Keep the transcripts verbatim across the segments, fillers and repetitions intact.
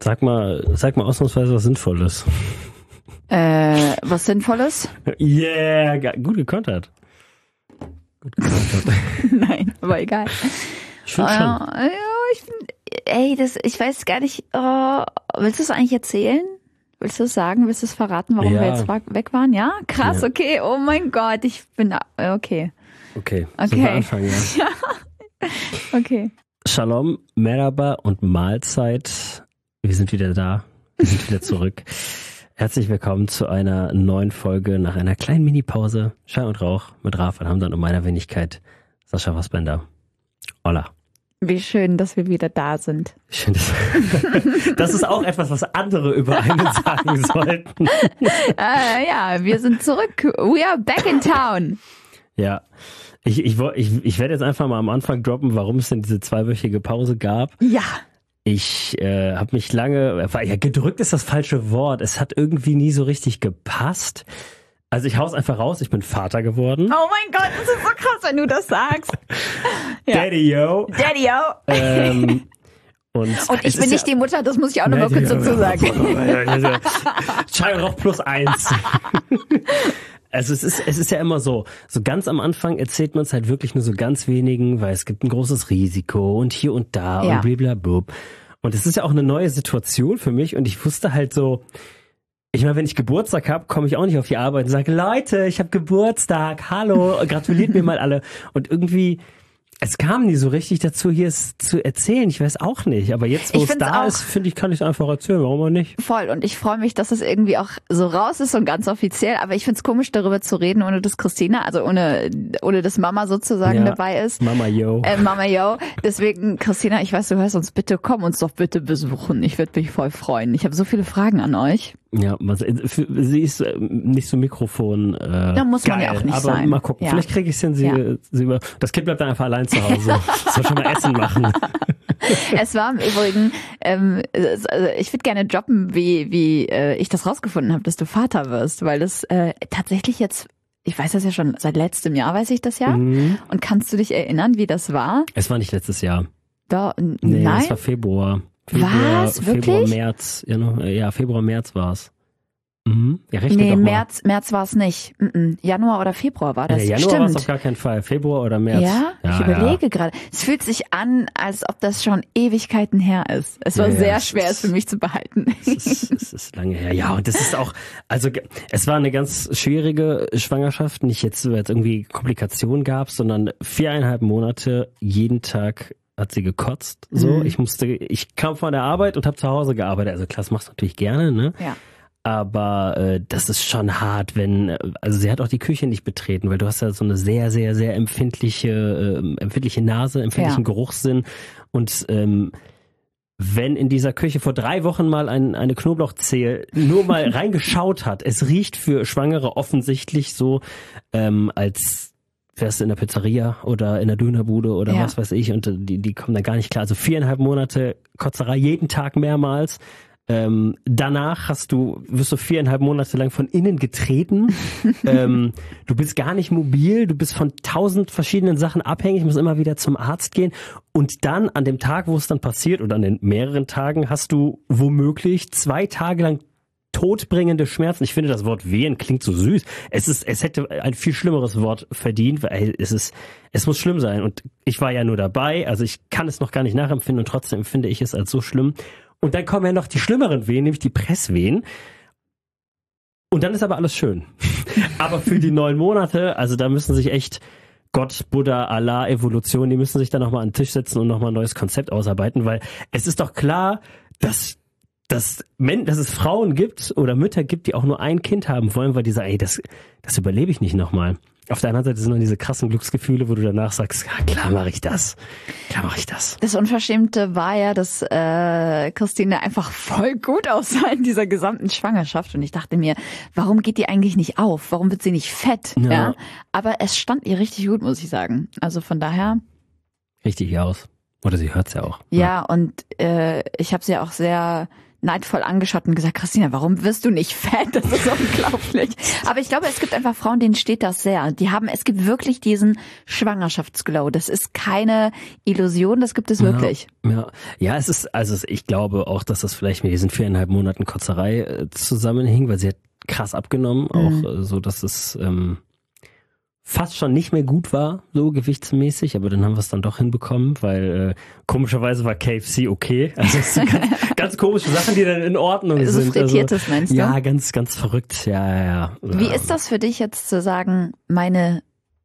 Sag mal, sag mal ausnahmsweise was Sinnvolles. Äh, was Sinnvolles? Yeah, ge- gut gekontert. Gut gekontert. Nein, aber egal. Ich finde schon. Ja, ich find, ey, das, ich weiß gar nicht, oh, willst du es eigentlich erzählen? Willst du es sagen? Willst du es verraten, warum Ja. wir jetzt weg waren? Ja? Krass, Ja. okay, oh mein Gott, ich bin, okay. Okay, Okay. sollen wir anfangen, ja? Okay. Shalom, Merhaba und Mahlzeit. Wir sind wieder da. Wir sind wieder zurück. Herzlich willkommen zu einer neuen Folge nach einer kleinen Mini-Pause. Schall und Rauch mit Rafael Hamdan und meiner Wenigkeit Sascha Fassbender. Hola. Wie schön, dass wir wieder da sind. Schön, dass das ist auch etwas, was andere über einen sagen sollten. Äh, ja, wir sind zurück. We are back in town. Ja, ich, ich, woll- ich, ich werde jetzt einfach mal am Anfang droppen, warum es denn diese zweiwöchige Pause gab. Ja. Ich äh, habe mich lange, ja, gedrückt ist das falsche Wort, es hat irgendwie nie so richtig gepasst. Also ich hau's einfach raus, ich bin Vater geworden. Oh mein Gott, das ist so krass, wenn du das sagst. Ja. Daddy, yo. Daddy, yo. Ähm, und Und ich es bin ist nicht ja, die Mutter, das muss ich auch noch mal Nee, kurz die- dazu sagen. Schall und Rauch plus eins. Also es ist, es ist ja immer so, so ganz am Anfang erzählt man es halt wirklich nur so ganz wenigen, weil es gibt ein großes Risiko und hier und da Ja. und blablabla. Und es ist ja auch eine neue Situation für mich und ich wusste halt so, ich meine, wenn ich Geburtstag habe, komme ich auch nicht auf die Arbeit und sage, Leute, ich habe Geburtstag, hallo, gratuliert mir mal alle. Und irgendwie, es kam nie so richtig dazu, hier es zu erzählen. Ich weiß auch nicht, aber jetzt, wo Ich es find's da auch- ist, finde ich, kann ich es einfach erzählen, warum auch nicht? Voll. Und ich freue mich, dass es irgendwie auch so raus ist und ganz offiziell. Aber ich find's komisch, darüber zu reden, ohne dass Christina, also ohne, ohne dass Mama sozusagen Ja. dabei ist. Mama, yo. Äh, Mama, yo. Deswegen, Christina, ich weiß, du hörst uns, bitte komm uns doch bitte besuchen. Ich würde mich voll freuen. Ich habe so viele Fragen an euch. Ja, was, für, sie ist äh, nicht so Mikrofon. Äh, Da muss man geil, ja auch nicht aber sein. mal gucken. Ja. Vielleicht kriege ich es hin. Sie, Ja. sie über, das Kind bleibt dann einfach allein zu Hause. Soll schon mal Essen machen. Es war im Übrigen, ähm, es- also ich würde gerne droppen, wie, wie äh, ich das rausgefunden habe, dass du Vater wirst, weil das äh, tatsächlich jetzt, ich weiß das ja schon seit letztem Jahr, weiß ich das ja. Mhm. Und kannst du dich erinnern, wie das war? Es war nicht letztes Jahr. Da, n- Nee, nein? das war Februar. Februar Was? Februar, Wirklich? März. Ja, no, ja Februar, März war's. Mhm. Ja, rechne Nee, doch mal. März, März war es nicht. Mm-mm. Januar oder Februar war das. Nee, Januar war es auf Stimmt. gar keinen Fall. Februar oder März. Ja, ich überlege gerade. Es fühlt sich an, als ob das schon Ewigkeiten her ist. Es war Ja, ja, sehr es schwer, ist- es für mich zu behalten. Es ist, es ist lange her. Ja, und das ist auch, also ge- es war eine ganz schwierige Schwangerschaft. Nicht jetzt, weil es irgendwie Komplikationen gab, sondern viereinhalb Monate jeden Tag hat sie gekotzt. So, Mhm. ich musste, ich kam von der Arbeit und habe zu Hause gearbeitet. Also klar, das machst du natürlich gerne, ne? Ja. Aber äh, das ist schon hart, wenn, äh, also sie hat auch die Küche nicht betreten, weil du hast ja so eine sehr, sehr, sehr empfindliche, äh, empfindliche Nase, empfindlichen Ja. Geruchssinn und ähm, wenn in dieser Küche vor drei Wochen mal ein, eine Knoblauchzehe nur mal reingeschaut hat, es riecht für Schwangere offensichtlich so, ähm, als wärst du in der Pizzeria oder in der Dönerbude oder Ja. was weiß ich und äh, die, die kommen da gar nicht klar. Also viereinhalb Monate Kotzerei jeden Tag mehrmals. Ähm, danach hast du, wirst du viereinhalb Monate lang von innen getreten. ähm, du bist gar nicht mobil, du bist von tausend verschiedenen Sachen abhängig, musst immer wieder zum Arzt gehen. Und dann an dem Tag, wo es dann passiert, oder an den mehreren Tagen, hast du womöglich zwei Tage lang todbringende Schmerzen. Ich finde, das Wort Wehen klingt so süß. Es ist, es hätte ein viel schlimmeres Wort verdient, weil es ist, es muss schlimm sein. Und ich war ja nur dabei, also ich kann es noch gar nicht nachempfinden und trotzdem empfinde ich es als so schlimm. Und dann kommen ja noch die schlimmeren Wehen, nämlich die Presswehen. Und dann ist aber alles schön. Aber für die neun Monate, also da müssen sich echt Gott, Buddha, Allah, Evolution, die müssen sich da nochmal an den Tisch setzen und nochmal ein neues Konzept ausarbeiten, weil es ist doch klar, dass, dass, Men- dass es Frauen gibt oder Mütter gibt, die auch nur ein Kind haben wollen, weil die sagen, ey, das, das überlebe ich nicht nochmal. Auf der anderen Seite sind dann diese krassen Glücksgefühle, wo du danach sagst, ja, klar mache ich das. Klar mache ich das. Das Unverschämte war ja, dass äh, Christine einfach voll gut aussah in dieser gesamten Schwangerschaft. Und ich dachte mir, warum geht die eigentlich nicht auf? Warum wird sie nicht fett? Ja. Ja. Aber es stand ihr richtig gut, muss ich sagen. Also von daher, Richtig aus. Oder sie hört's ja auch. ja, und äh, ich habe sie auch sehr neidvoll angeschaut und gesagt, Christina, warum wirst du nicht fett? Das ist unglaublich. Aber ich glaube, es gibt einfach Frauen, denen steht das sehr. Die haben, es gibt wirklich diesen Schwangerschaftsglow. Das ist keine Illusion, das gibt es wirklich. Ja, ja. ja es ist, also ich glaube auch, dass das vielleicht mit diesen viereinhalb Monaten Kotzerei äh, zusammenhing, weil sie hat krass abgenommen, auch mhm. äh, so, dass es ähm, fast schon nicht mehr gut war, so gewichtsmäßig, aber dann haben wir es dann doch hinbekommen, weil äh, komischerweise war K F C okay. Also es sind ganz, ganz komische Sachen, die dann in Ordnung so sind. Frittiertes, also, meinst du? Ja, ganz, ganz verrückt. Ja, ja, ja. Wie ist das für dich jetzt zu sagen, meine,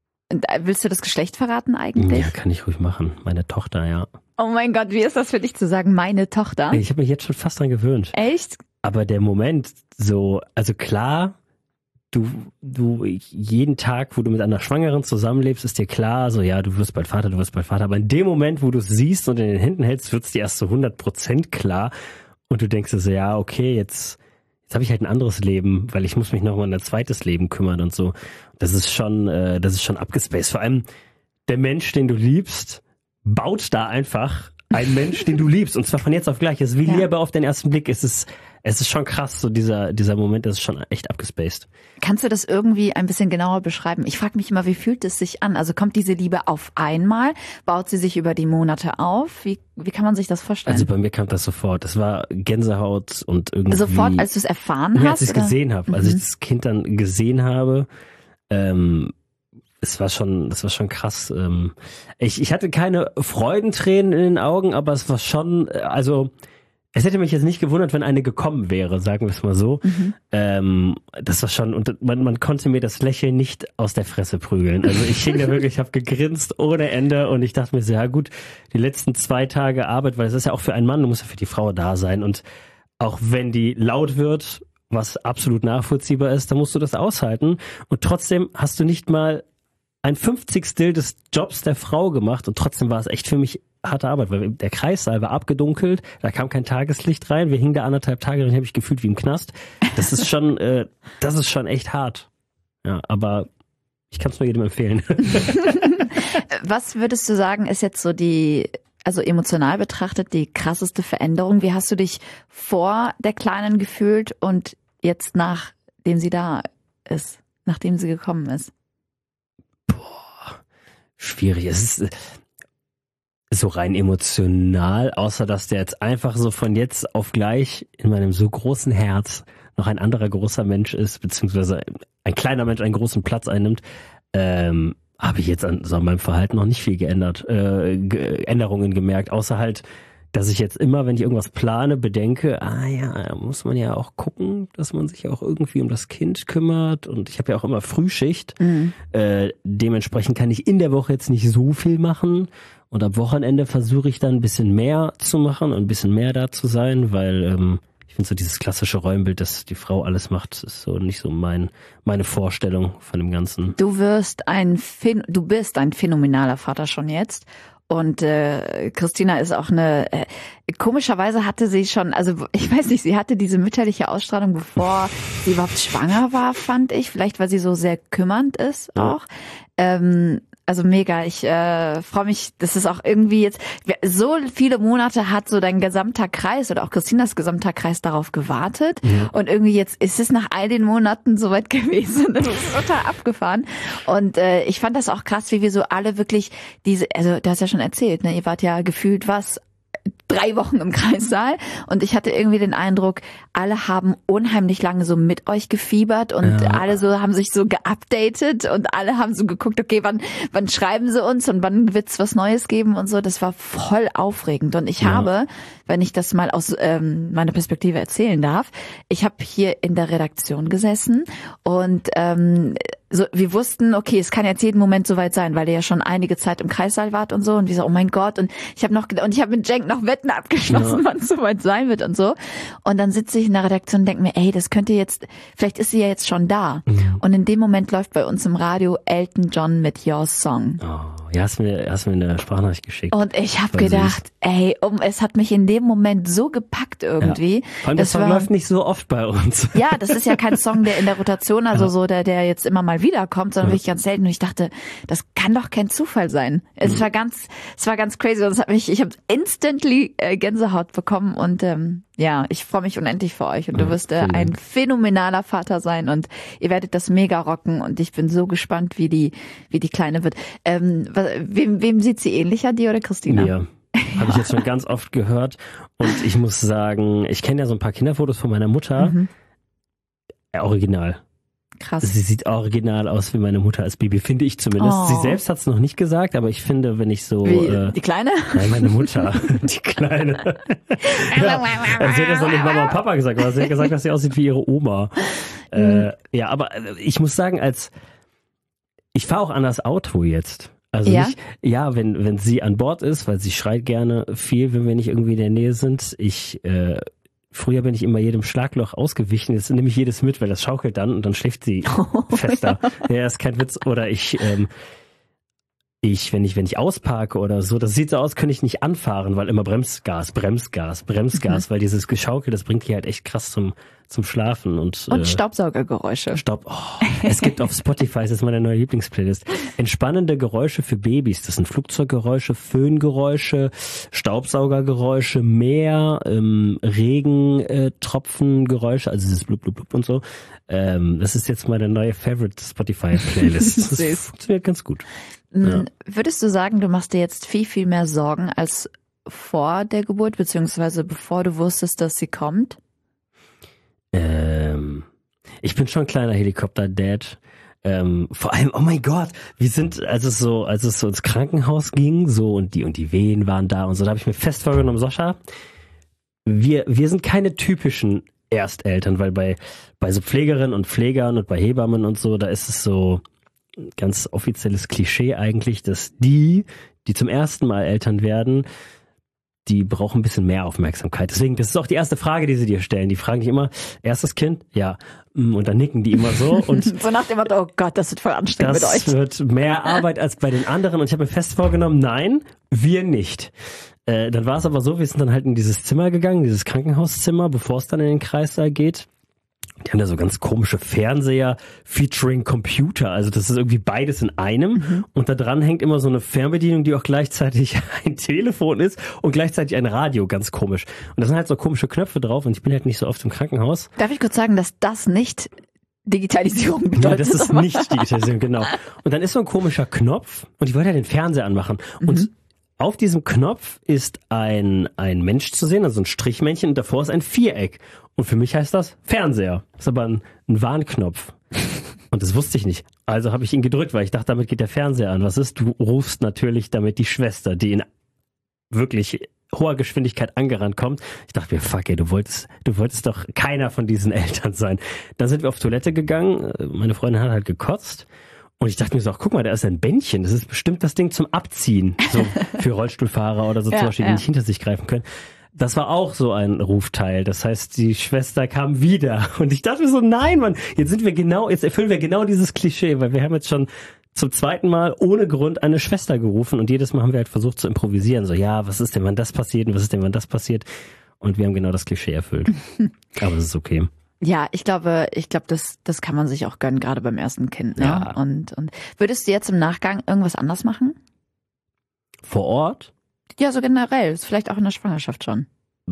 willst du das Geschlecht verraten eigentlich? Ja, kann ich ruhig machen. Meine Tochter, ja. Oh mein Gott, wie ist das für dich zu sagen, meine Tochter? Ich habe mich jetzt schon fast dran gewöhnt. Echt? Aber der Moment, so, also klar, du, du, jeden Tag, wo du mit einer Schwangeren zusammenlebst, ist dir klar, so, ja, du wirst bald Vater, du wirst bald Vater. Aber in dem Moment, wo du es siehst und in den Händen hältst, wird es dir erst so hundert Prozent klar. Und du denkst dir so, ja, okay, jetzt, jetzt habe ich halt ein anderes Leben, weil ich muss mich noch mal um ein zweites Leben kümmern und so. Das ist schon, äh, das ist schon abgespaced. Vor allem der Mensch, den du liebst, baut da einfach ein Mensch, den du liebst. Und zwar von jetzt auf gleich. Es ist wie Ja. Liebe auf den ersten Blick. Es ist, es ist schon krass, so dieser, dieser Moment, das ist schon echt abgespaced. Kannst du das irgendwie ein bisschen genauer beschreiben? Ich frage mich immer, wie fühlt es sich an? Also kommt diese Liebe auf einmal? Baut sie sich über die Monate auf? Wie, wie kann man sich das vorstellen? Also bei mir kam das sofort. Das war Gänsehaut und irgendwie... Sofort, als du es erfahren ja, hast? als ich es oder? gesehen habe. Als Mhm. ich das Kind dann gesehen habe, ähm, es war schon, das war schon krass. Ähm, ich, ich hatte keine Freudentränen in den Augen, aber es war schon, äh, also es hätte mich jetzt nicht gewundert, wenn eine gekommen wäre, sagen wir es mal so. Mhm. Ähm, das war schon, und man, man konnte mir das Lächeln nicht aus der Fresse prügeln. Also ich hing da wirklich, ich habe gegrinst ohne Ende und ich dachte mir so, ja gut, die letzten zwei Tage Arbeit, weil es ist ja auch für einen Mann, du musst ja für die Frau da sein und auch wenn die laut wird, was absolut nachvollziehbar ist, dann musst du das aushalten und trotzdem hast du nicht mal ein Fünfzigstel des Jobs der Frau gemacht und trotzdem war es echt für mich harte Arbeit, weil der Kreissaal war abgedunkelt, da kam kein Tageslicht rein, wir hingen da anderthalb Tage drin, habe ich gefühlt wie im Knast. Das ist schon, äh, das ist schon echt hart. Ja, aber ich kann es nur jedem empfehlen. Was würdest du sagen, ist jetzt so die, also emotional betrachtet, die krasseste Veränderung? Wie hast du dich vor der Kleinen gefühlt und jetzt nachdem sie da ist, nachdem sie gekommen ist? Schwierig. Es ist so rein emotional, außer dass der jetzt einfach so von jetzt auf gleich in meinem so großen Herz noch ein anderer großer Mensch ist, beziehungsweise ein kleiner Mensch einen großen Platz einnimmt, ähm, habe ich jetzt an, so an meinem Verhalten noch nicht viel geändert, äh, Ge- Änderungen gemerkt, außer halt, dass ich jetzt immer, wenn ich irgendwas plane, bedenke, ah ja, da muss man ja auch gucken, dass man sich auch irgendwie um das Kind kümmert und ich habe ja auch immer Frühschicht. Mhm. Äh, dementsprechend kann ich in der Woche jetzt nicht so viel machen und am Wochenende versuche ich dann ein bisschen mehr zu machen und ein bisschen mehr da zu sein, weil ähm, ich finde so dieses klassische Rollenbild, dass die Frau alles macht, ist so nicht so mein meine Vorstellung von dem Ganzen. Du wirst ein Phän- du bist ein phänomenaler Vater schon jetzt. Und äh, Christina ist auch eine, äh, komischerweise hatte sie schon, also ich weiß nicht, sie hatte diese mütterliche Ausstrahlung, bevor sie überhaupt schwanger war, fand ich. Vielleicht, weil sie so sehr kümmernd ist auch. Ja. Ähm, also mega, ich äh, freue mich, das ist auch irgendwie jetzt, so viele Monate hat so dein gesamter Kreis oder auch Christinas gesamter Kreis darauf gewartet. Ja. Und irgendwie jetzt ist es nach all den Monaten soweit gewesen. Das ist total abgefahren. Und äh, ich fand das auch krass, wie wir so alle wirklich diese, also du hast ja schon erzählt, ne, ihr wart ja gefühlt was, drei Wochen im Kreissaal und ich hatte irgendwie den Eindruck, alle haben unheimlich lange so mit euch gefiebert und ja. alle so haben sich so geupdatet und alle haben so geguckt, okay, wann wann schreiben sie uns und wann wird's was Neues geben und so. Das war voll aufregend und ich ja. habe, wenn ich das mal aus ähm, meiner Perspektive erzählen darf, ich habe hier in der Redaktion gesessen und ähm, so, wir wussten, okay, es kann jetzt jeden Moment soweit sein, weil ihr ja schon einige Zeit im Kreissaal wart und so. Und wir so, oh mein Gott. Und ich habe noch und ich habe mit Cenk noch Wetten abgeschlossen, ja. wann es soweit sein wird und so. Und dann sitze ich in der Redaktion und denke mir, ey, das könnte jetzt, vielleicht ist sie ja jetzt schon da. Mhm. Und in dem Moment läuft bei uns im Radio Elton John mit Your Song. Oh, ja, hast mir, hast mir eine Sprachnachricht geschickt. Und ich habe gedacht, süß. ey, um, es hat mich in dem Moment so gepackt irgendwie. Ja. Vor allem das Song war, läuft nicht so oft bei uns. Ja, das ist ja kein Song, der in der Rotation, also ja. so der, der jetzt immer mal wiederkommt, sondern ja. wirklich ganz selten. Und ich dachte, das kann doch kein Zufall sein. Es mhm. war ganz, es war ganz crazy. Und es hat mich, ich habe instantly äh, Gänsehaut bekommen und ähm, Ja, ich freue mich unendlich für euch und du wirst äh, ein phänomenaler Vater sein und ihr werdet das mega rocken und ich bin so gespannt, wie die wie die Kleine wird. Ähm, wem, wem sieht sie ähnlicher, dir oder Christina? Mir. Habe ich jetzt schon ganz oft gehört und ich muss sagen, ich kenne ja so ein paar Kinderfotos von meiner Mutter. Mhm. Ja, original. Krass. Sie sieht original aus wie meine Mutter als Baby, finde ich zumindest. Oh. Sie selbst hat es noch nicht gesagt, aber ich finde, wenn ich so... Wie, äh, die Kleine? Nein, meine Mutter. Die Kleine. Ja, sie hat das noch nicht Mama und Papa gesagt, aber sie hat gesagt, dass sie aussieht wie ihre Oma. Mhm. Äh, ja, aber ich muss sagen, als ich fahre auch an das Auto jetzt. Also ja? nicht, ja, wenn, wenn sie an Bord ist, weil sie schreit gerne viel, wenn wir nicht irgendwie in der Nähe sind. Ich... Äh, Früher bin ich immer jedem Schlagloch ausgewichen, jetzt nehme ich jedes mit, weil das schaukelt dann und dann schläft sie oh, fester. Ja. ja, ist kein Witz. Oder ich, ähm, ich, wenn ich, wenn ich ausparke oder so, das sieht so aus, könnte ich nicht anfahren, weil immer Bremsgas, Bremsgas, Bremsgas, mhm. weil dieses Geschaukel, das bringt die halt echt krass zum, zum Schlafen. Und, und äh, Staubsaugergeräusche. Staub, oh, es gibt auf Spotify, das ist meine neue Lieblingsplaylist, entspannende Geräusche für Babys. Das sind Flugzeuggeräusche, Föhngeräusche, Staubsaugergeräusche, Meer, ähm, Regen, äh, Tropfengeräusche, also dieses blub, blub, blub und so. Ähm, das ist jetzt meine neue Favorite Spotify-Playlist. Das funktioniert ganz gut. Ja. Würdest du sagen, du machst dir jetzt viel, viel mehr Sorgen als vor der Geburt, beziehungsweise bevor du wusstest, dass sie kommt? Ähm, ich bin schon ein kleiner Helikopter-Dad. Ähm, vor allem, oh mein Gott, wir sind, als es so, als es so ins Krankenhaus ging, so und die und die Wehen waren da und so, da habe ich mir fest vorgenommen, Sascha, wir, wir sind keine typischen Ersteltern, weil bei, bei so Pflegerinnen und Pflegern und bei Hebammen und so, da ist es so ganz offizielles Klischee eigentlich, dass die, die zum ersten Mal Eltern werden, die brauchen ein bisschen mehr Aufmerksamkeit. Deswegen, das ist auch die erste Frage, die sie dir stellen. Die fragen dich immer, erstes Kind? Ja. Und dann nicken die immer so. Und so nach dem Motto, oh Gott, das wird voll anstrengend mit euch. Das wird mehr Arbeit als bei den anderen. Und ich habe mir fest vorgenommen, nein, wir nicht. Äh, dann war es aber so, wir sind dann halt in dieses Zimmer gegangen, dieses Krankenhauszimmer, bevor es dann in den Kreissaal geht. Die haben da so ganz komische Fernseher featuring Computer. Also das ist irgendwie beides in einem. Mhm. Und da dran hängt immer so eine Fernbedienung, die auch gleichzeitig ein Telefon ist und gleichzeitig ein Radio. Ganz komisch. Und da sind halt so komische Knöpfe drauf und ich bin halt nicht so oft im Krankenhaus. Darf ich kurz sagen, dass das nicht Digitalisierung bedeutet? Ja, das ist nicht Digitalisierung, genau. Und dann ist so ein komischer Knopf und ich wollte ja den Fernseher anmachen. Mhm. Und auf diesem Knopf ist ein, ein Mensch zu sehen, also ein Strichmännchen und davor ist ein Viereck. Und für mich heißt das Fernseher. Das ist aber ein, ein Warnknopf. Und das wusste ich nicht. Also habe ich ihn gedrückt, weil ich dachte, damit geht der Fernseher an. Was ist? Du rufst natürlich damit die Schwester, die in wirklich hoher Geschwindigkeit angerannt kommt. Ich dachte mir, fuck ey, du wolltest, du wolltest doch keiner von diesen Eltern sein. Dann sind wir auf Toilette gegangen. Meine Freundin hat halt gekotzt. Und ich dachte mir so, ach, guck mal, da ist ein Bändchen. Das ist bestimmt das Ding zum Abziehen. So für Rollstuhlfahrer oder so ja, zum Beispiel, die ja. nicht hinter sich greifen können. Das war auch so ein Rufteil. Das heißt, die Schwester kam wieder. Und ich dachte mir so, nein, Mann, jetzt sind wir genau, jetzt erfüllen wir genau dieses Klischee, weil wir haben jetzt schon zum zweiten Mal ohne Grund eine Schwester gerufen und jedes Mal haben wir halt versucht zu improvisieren. So, ja, was ist denn, wenn das passiert und was ist denn, wenn das passiert? Und wir haben genau das Klischee erfüllt. Aber es ist okay. Ja, ich glaube, ich glaube, das, das kann man sich auch gönnen, gerade beim ersten Kind. Ne? Ja. Und, und würdest du jetzt im Nachgang irgendwas anders machen? Vor Ort? Ja, so generell. Vielleicht auch in der Schwangerschaft schon.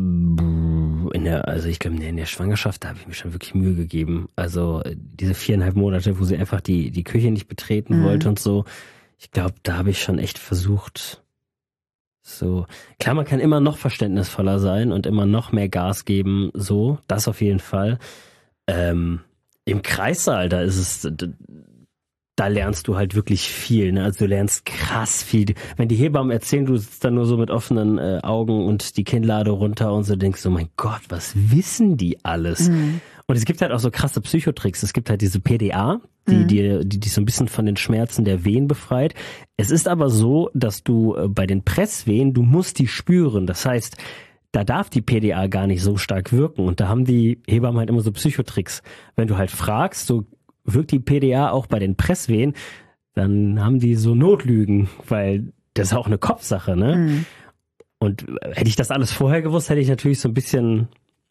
In der, also ich glaube, in der Schwangerschaft, da habe ich mir schon wirklich Mühe gegeben. Also diese viereinhalb Monate, wo sie einfach die, die Küche nicht betreten mhm. wollte und so. Ich glaube, da habe ich schon echt versucht, so. Klar, man kann immer noch verständnisvoller sein und immer noch mehr Gas geben, so. Das auf jeden Fall. Ähm, im Kreissaal, da ist es... Da lernst du halt wirklich viel, ne? Also du lernst krass viel. Wenn die Hebammen erzählen, du sitzt da nur so mit offenen äh, Augen und die Kinnlade runter und so denkst so, mein Gott, was wissen die alles? Mhm. Und es gibt halt auch so krasse Psychotricks. Es gibt halt diese P D A, die mhm. die, die die so ein bisschen von den Schmerzen der Wehen befreit. Es ist aber so, dass du äh, bei den Presswehen, du musst die spüren. Das heißt, da darf die P D A gar nicht so stark wirken. Und da haben die Hebammen halt immer so Psychotricks. Wenn du halt fragst, so wirkt die P D A auch bei den Presswehen, dann haben die so Notlügen, weil das ist auch eine Kopfsache, ne? Mhm. Und hätte ich das alles vorher gewusst, hätte ich natürlich so ein bisschen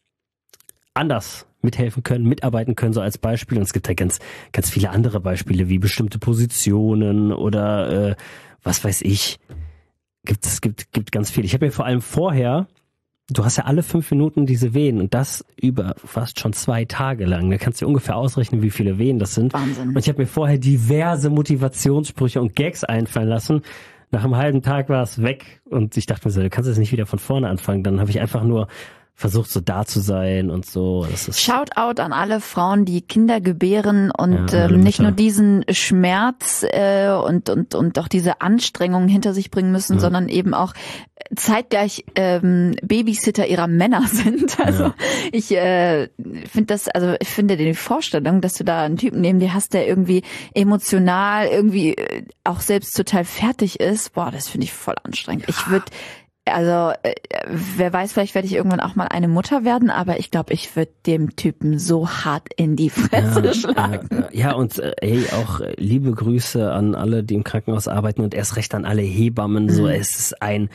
anders mithelfen können, mitarbeiten können, so als Beispiel. Und es gibt ja ganz, ganz viele andere Beispiele, wie bestimmte Positionen oder äh, was weiß ich. Gibt es gibt, gibt ganz viel. Ich habe mir vor allem vorher du hast ja alle fünf Minuten diese Wehen und das über fast schon zwei Tage lang. Da kannst du dir ungefähr ausrechnen, wie viele Wehen das sind. Wahnsinn. Und ich habe mir vorher diverse Motivationssprüche und Gags einfallen lassen. Nach einem halben Tag war es weg und ich dachte mir so, du kannst jetzt nicht wieder von vorne anfangen. Dann habe ich einfach nur versucht, so da zu sein und so. Das ist Shoutout an alle Frauen, die Kinder gebären und Ja, ähm, nicht Mütter. nur diesen Schmerz äh, und und und auch diese Anstrengungen hinter sich bringen müssen, Ja. sondern eben auch zeitgleich ähm, Babysitter ihrer Männer sind. Also Ja. ich äh, finde das, also ich finde die Vorstellung, dass du da einen Typen neben dir hast, der irgendwie emotional irgendwie äh, auch selbst total fertig ist, boah, das finde ich voll anstrengend. Ich würde Also, äh, wer weiß, vielleicht werde ich irgendwann auch mal eine Mutter werden, aber ich glaube, ich würde dem Typen so hart in die Fresse ja, schlagen. Ja, ja, und äh, ey, auch äh, liebe Grüße an alle, die im Krankenhaus arbeiten und erst recht an alle Hebammen. So, Mhm. es ist ein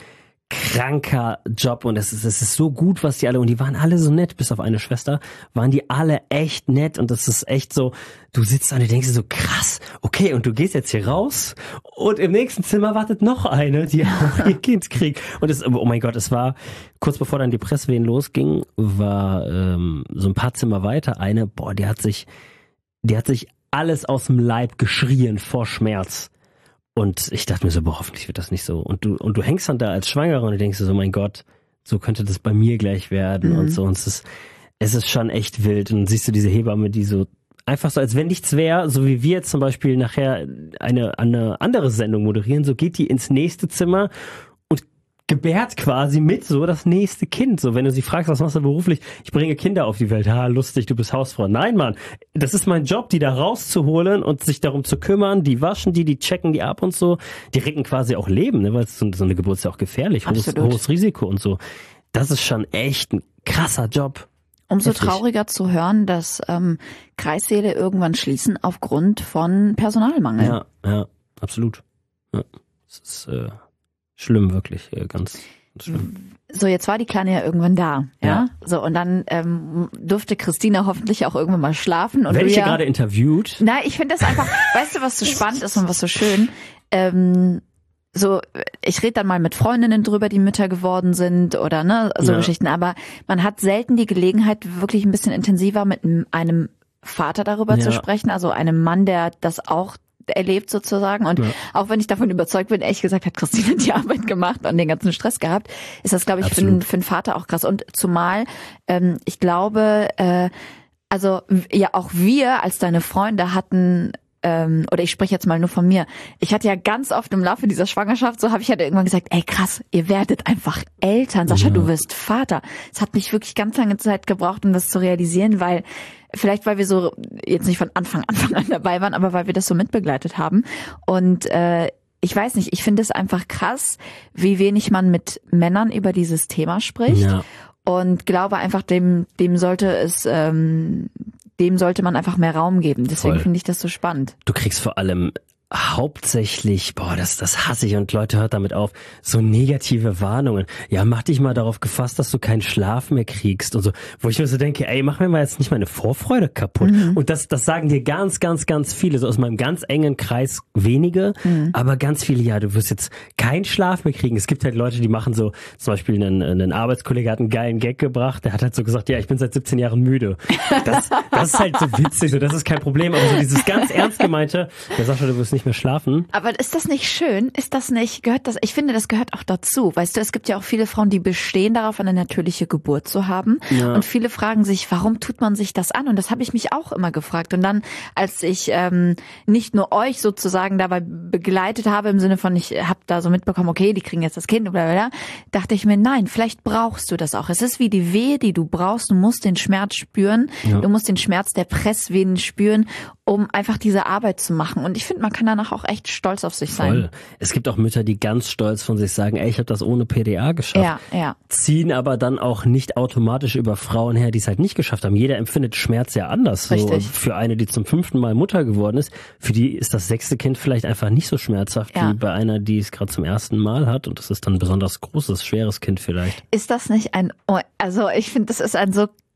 kranker Job und es ist, es ist so gut, was die alle, und die waren alle so nett, bis auf eine Schwester, waren die alle echt nett und das ist echt so, du sitzt da und du denkst dir so, krass, okay, und du gehst jetzt hier raus und im nächsten Zimmer wartet noch eine, die auch ihr Kind kriegt. Und es, oh mein Gott, es war, kurz bevor dann die Presswehen losging, war ähm, so ein paar Zimmer weiter eine, boah, die hat sich, die hat sich alles aus dem Leib geschrien vor Schmerz. Und ich dachte mir so, boah, hoffentlich wird das nicht so. Und du, und du hängst dann da als Schwangere und du denkst dir so, mein Gott, so könnte das bei mir gleich werden Mhm. und so. Und es ist, es ist schon echt wild. Und dann siehst du diese Hebamme, die so einfach so, als wenn nichts wäre, so wie wir jetzt zum Beispiel nachher eine, eine andere Sendung moderieren, so geht die ins nächste Zimmer und gebärt quasi mit so das nächste Kind. So, wenn du sie fragst, was machst du beruflich? Ich bringe Kinder auf die Welt. Ha, lustig, du bist Hausfrau. Nein, Mann, das ist mein Job, die da rauszuholen und sich darum zu kümmern. Die waschen die, die checken die ab und so. Die retten quasi auch Leben, ne? Weil so, so eine Geburt ist ja auch gefährlich. Hohes, Absolut. hohes Risiko und so. Das ist schon echt ein krasser Job. Umso Heftig. trauriger zu hören, dass ähm, Kreissäle irgendwann schließen aufgrund von Personalmangel. Ja, ja, absolut. Ja, das ist äh, schlimm, wirklich. Äh, ganz, ganz schlimm. So, jetzt war die Kleine ja irgendwann da, ja. Ja. So, und dann ähm, durfte Christina hoffentlich auch irgendwann mal schlafen. Und Werde du ich hier ja, gerade interviewt? Na, ich finde das einfach, weißt du, was so spannend ist und was so schön? Ähm, so, ich rede dann mal mit Freundinnen drüber, die Mütter geworden sind oder ne, so Ja. Geschichten, aber man hat selten die Gelegenheit, wirklich ein bisschen intensiver mit einem Vater darüber Ja. zu sprechen, also einem Mann, der das auch erlebt sozusagen. Und Ja. auch wenn ich davon überzeugt bin, ehrlich gesagt, hat Christine die Arbeit gemacht und den ganzen Stress gehabt, ist das, glaube ich, für, einen- Absolut. für einen Vater auch krass. Und zumal, ähm, ich glaube, äh, also w- ja auch wir als deine Freunde hatten, ähm, oder ich spreche jetzt mal nur von mir, ich hatte ja ganz oft im Laufe dieser Schwangerschaft, so habe ich ja irgendwann gesagt, ey krass, ihr werdet einfach Eltern. Sascha, Ja. du wirst Vater. Es hat mich wirklich ganz lange Zeit gebraucht, um das zu realisieren, weil vielleicht, weil wir so jetzt nicht von Anfang, Anfang an dabei waren, aber weil wir das so mitbegleitet haben. Und äh, ich weiß nicht, ich finde es einfach krass, wie wenig man mit Männern über dieses Thema spricht. Ja. Und glaube einfach, dem, dem sollte es, ähm, dem sollte man einfach mehr Raum geben. Deswegen Voll. finde ich das so spannend. Du kriegst vor allem hauptsächlich, boah, das, das hasse ich und Leute, hört damit auf, so negative Warnungen. Ja, mach dich mal darauf gefasst, dass du keinen Schlaf mehr kriegst und so. Wo ich mir so denke, ey, mach mir mal jetzt nicht meine Vorfreude kaputt. Mhm. Und das, das sagen dir ganz, ganz, ganz viele, so aus meinem ganz engen Kreis wenige, Mhm. aber ganz viele, ja, du wirst jetzt keinen Schlaf mehr kriegen. Es gibt halt Leute, die machen so, zum Beispiel ein, ein Arbeitskollege hat einen geilen Gag gebracht, der hat halt so gesagt, ja, ich bin seit siebzehn Jahren müde. Das, das ist halt so witzig, so, das ist kein Problem, aber so dieses ganz ernst gemeinte, der sagt schon, du wirst nicht mehr schlafen. Aber ist das nicht schön? Ist das nicht, gehört das, ich finde, das gehört auch dazu. Weißt du, es gibt ja auch viele Frauen, die bestehen darauf, eine natürliche Geburt zu haben. Ja. Und viele fragen sich, warum tut man sich das an? Und das habe ich mich auch immer gefragt. Und dann, als ich ähm, nicht nur euch sozusagen dabei begleitet habe, im Sinne von, ich habe da so mitbekommen, okay, die kriegen jetzt das Kind, bla, bla, bla, dachte ich mir, nein, vielleicht brauchst du das auch. Es ist wie die Wehe, die du brauchst. Du musst den Schmerz spüren. Ja. Du musst den Schmerz der Presswehen spüren, um einfach diese Arbeit zu machen. Und ich finde, man kann danach auch echt stolz auf sich sein. Voll. Es gibt auch Mütter, die ganz stolz von sich sagen, ey, ich habe das ohne P D A geschafft. Ja, ja. Ziehen aber dann auch nicht automatisch über Frauen her, die es halt nicht geschafft haben. Jeder empfindet Schmerz ja anders. So, Richtig. für eine, die zum fünften Mal Mutter geworden ist, für die ist das sechste Kind vielleicht einfach nicht so schmerzhaft Ja. wie bei einer, die es gerade zum ersten Mal hat. Und das ist dann ein besonders großes, schweres Kind vielleicht. Ist das nicht ein, oh, also ich finde, das ist ein so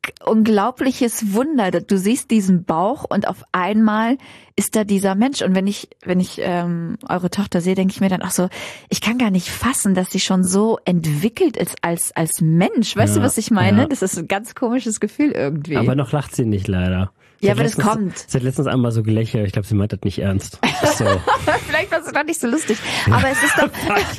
unglaubliches Wunder. Du siehst diesen Bauch und auf einmal ist da dieser Mensch. Und wenn ich, wenn ich ähm, eure Tochter sehe, denke ich mir dann auch so, ich kann gar nicht fassen, dass sie schon so entwickelt ist als als Mensch. Weißt ja, du, was ich meine? Ja. Das ist ein ganz komisches Gefühl irgendwie. Aber noch lacht sie nicht leider. Sie ja, aber das letztens, kommt. Sie hat letztens einmal so gelächelt. Ich glaube, sie meint das nicht ernst. So. Vielleicht war es doch nicht so lustig. Aber es ist doch,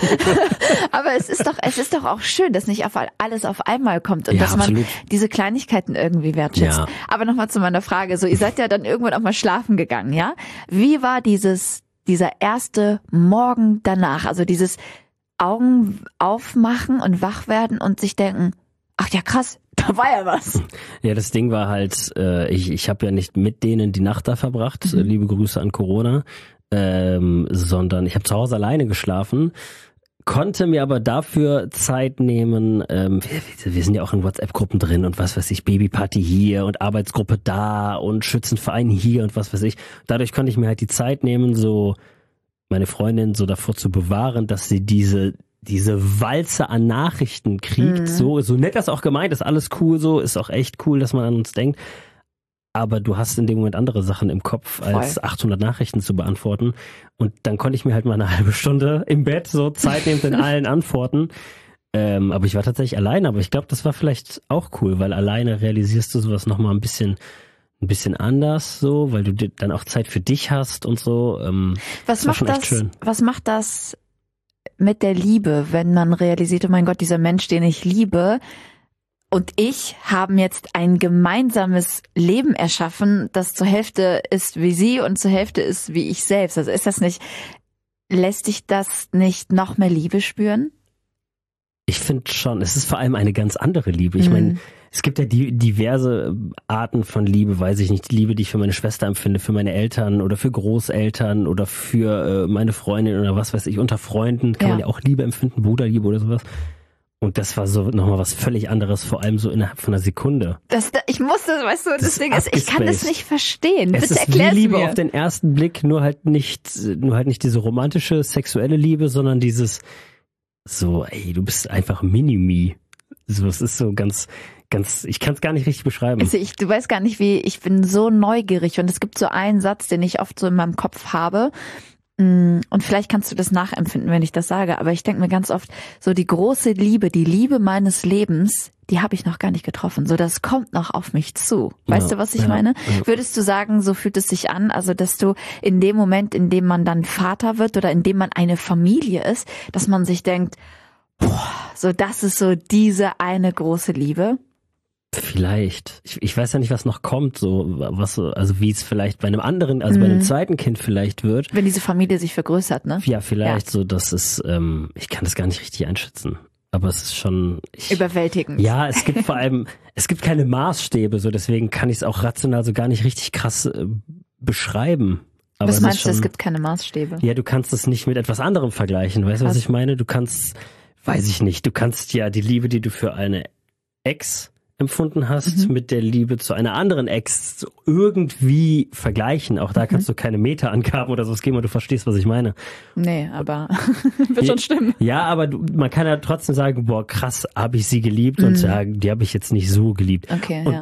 aber es ist doch, es ist doch auch schön, dass nicht auf alles auf einmal kommt und ja, dass man absolut. Diese Kleinigkeiten irgendwie wertschätzt. Ja. Aber nochmal zu meiner Frage. So, ihr seid ja dann irgendwann auch mal schlafen gegangen, ja? Wie war dieses, dieser erste Morgen danach? Also dieses Augen aufmachen und wach werden und sich denken, ach ja, krass. Da war ja was. Ja, das Ding war halt, äh, ich, ich habe ja nicht mit denen die Nacht da verbracht, mhm. liebe Grüße an Corona, ähm, sondern ich habe zu Hause alleine geschlafen, konnte mir aber dafür Zeit nehmen, ähm, wir, wir sind ja auch in WhatsApp-Gruppen drin und was weiß ich, Babyparty hier und Arbeitsgruppe da und Schützenverein hier und was weiß ich. Dadurch konnte ich mir halt die Zeit nehmen, so meine Freundin so davor zu bewahren, dass sie diese diese Walze an Nachrichten kriegt, mhm. so, so nett das auch gemeint ist, alles cool so, ist auch echt cool, dass man an uns denkt, aber du hast in dem Moment andere Sachen im Kopf, als Voll. achthundert Nachrichten zu beantworten und dann konnte ich mir halt mal eine halbe Stunde im Bett so Zeit nehmen in allen Antworten, ähm, aber ich war tatsächlich alleine, aber ich glaube, das war vielleicht auch cool, weil alleine realisierst du sowas nochmal ein bisschen ein bisschen anders so, weil du dann auch Zeit für dich hast und so. Ähm, was macht das, was macht das mit der Liebe, wenn man realisiert, oh mein Gott, dieser Mensch, den ich liebe und ich haben jetzt ein gemeinsames Leben erschaffen, das zur Hälfte ist wie sie und zur Hälfte ist wie ich selbst. Also ist das nicht, lässt dich das nicht noch mehr Liebe spüren? Ich finde schon, es ist vor allem eine ganz andere Liebe. Ich mhm. meine, es gibt ja die, diverse Arten von Liebe, weiß ich nicht, die Liebe, die ich für meine Schwester empfinde, für meine Eltern oder für Großeltern oder für äh, meine Freundin oder was weiß ich, unter Freunden kann ja. man ja auch Liebe empfinden, Bruderliebe oder sowas. Und das war so nochmal was völlig anderes, vor allem so innerhalb von einer Sekunde. Das, ich musste, weißt du, das, das Ding ist, ich kann das nicht verstehen. Es Bitte ist erklär's wie Liebe mir. auf den ersten Blick, nur halt nicht, nur halt nicht diese romantische, sexuelle Liebe, sondern dieses so, ey, du bist einfach Mini-Me. So, es ist so ganz, ganz, ich kann es gar nicht richtig beschreiben. Also ich, du weißt gar nicht, wie, ich bin so neugierig und es gibt so einen Satz, den ich oft so in meinem Kopf habe. Und vielleicht kannst du das nachempfinden, wenn ich das sage, aber ich denke mir ganz oft, so die große Liebe, die Liebe meines Lebens, die habe ich noch gar nicht getroffen. So, das kommt noch auf mich zu. Weißt ja, du, was ich ja, meine? Ja. Würdest du sagen, so fühlt es sich an, also dass du in dem Moment, in dem man dann Vater wird oder in dem man eine Familie ist, dass man sich denkt, boah, so das ist so diese eine große Liebe? Vielleicht. Ich, ich weiß ja nicht, was noch kommt, so was so, also wie es vielleicht bei einem anderen, also mhm. bei einem zweiten Kind vielleicht wird. Wenn diese Familie sich vergrößert, ne? Ja, vielleicht ja. so, dass es, ähm, ich kann das gar nicht richtig einschätzen. Aber es ist schon ich, überwältigend. Ja, es gibt vor allem, es gibt keine Maßstäbe, so deswegen kann ich es auch rational so gar nicht richtig krass äh, beschreiben. Aber was meinst schon, du, es gibt keine Maßstäbe? Ja, du kannst es nicht mit etwas anderem vergleichen. Weißt du, was ich meine? Du kannst, weiß ich nicht, du kannst ja die Liebe, die du für eine Ex empfunden hast, mhm. mit der Liebe zu einer anderen Ex irgendwie vergleichen. Auch da mhm. kannst du keine Meta-Angaben oder sowas geben, und du verstehst, was ich meine. Nee, aber wird schon stimmen. Ja, aber du, man kann ja trotzdem sagen, boah, krass, habe ich sie geliebt, mhm. und sagen, die habe ich jetzt nicht so geliebt. Okay, und ja.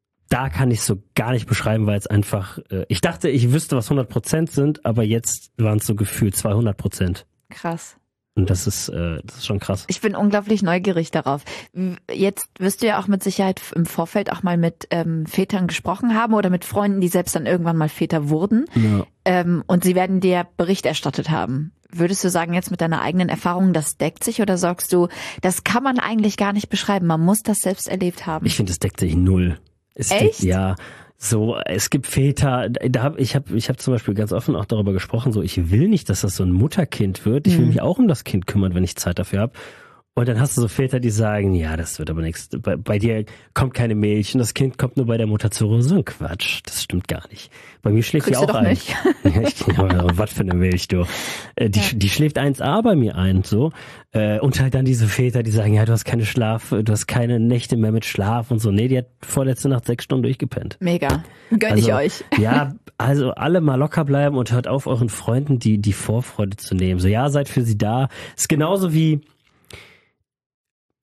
Da kann ich es so gar nicht beschreiben, weil es einfach, äh, ich dachte, ich wüsste, was hundert Prozent sind, aber jetzt waren es so gefühlt zweihundert Prozent. Krass. Und das ist, äh, das ist schon krass. Ich bin unglaublich neugierig darauf. Jetzt wirst du ja auch mit Sicherheit im Vorfeld auch mal mit ähm, Vätern gesprochen haben oder mit Freunden, die selbst dann irgendwann mal Väter wurden. Ja. Ähm, und sie werden dir Bericht erstattet haben. Würdest du sagen, jetzt mit deiner eigenen Erfahrung, das deckt sich, oder sagst du, das kann man eigentlich gar nicht beschreiben, man muss das selbst erlebt haben? Ich finde, das deckt sich null. Es Echt? Deckt, ja. So, es gibt Väter, da hab, ich habe ich hab zum Beispiel ganz offen auch darüber gesprochen, so, ich will nicht, dass das so ein Mutterkind wird. Ich will Mhm. mich auch um das Kind kümmern, wenn ich Zeit dafür habe. Und dann hast du so Väter, die sagen, ja, das wird aber nichts. Bei, bei dir kommt keine Milch und das Kind kommt nur bei der Mutter zur Ruhe. So ein Quatsch, das stimmt gar nicht. Bei mir schläft Kriegst die du auch doch ein. nicht. Ja, ich, was für eine Milch, du. Äh, die, Ja. die schläft eins a bei mir ein, so. Äh, und halt dann diese Väter, die sagen, ja, du hast keine Schlaf, du hast keine Nächte mehr mit Schlaf und so. Nee, die hat vorletzte Nacht sechs Stunden durchgepennt. Mega. Gönn Also, ich euch. Ja, also alle mal locker bleiben und hört auf, euren Freunden die, die Vorfreude zu nehmen. So, ja, seid für sie da. Ist genauso wie,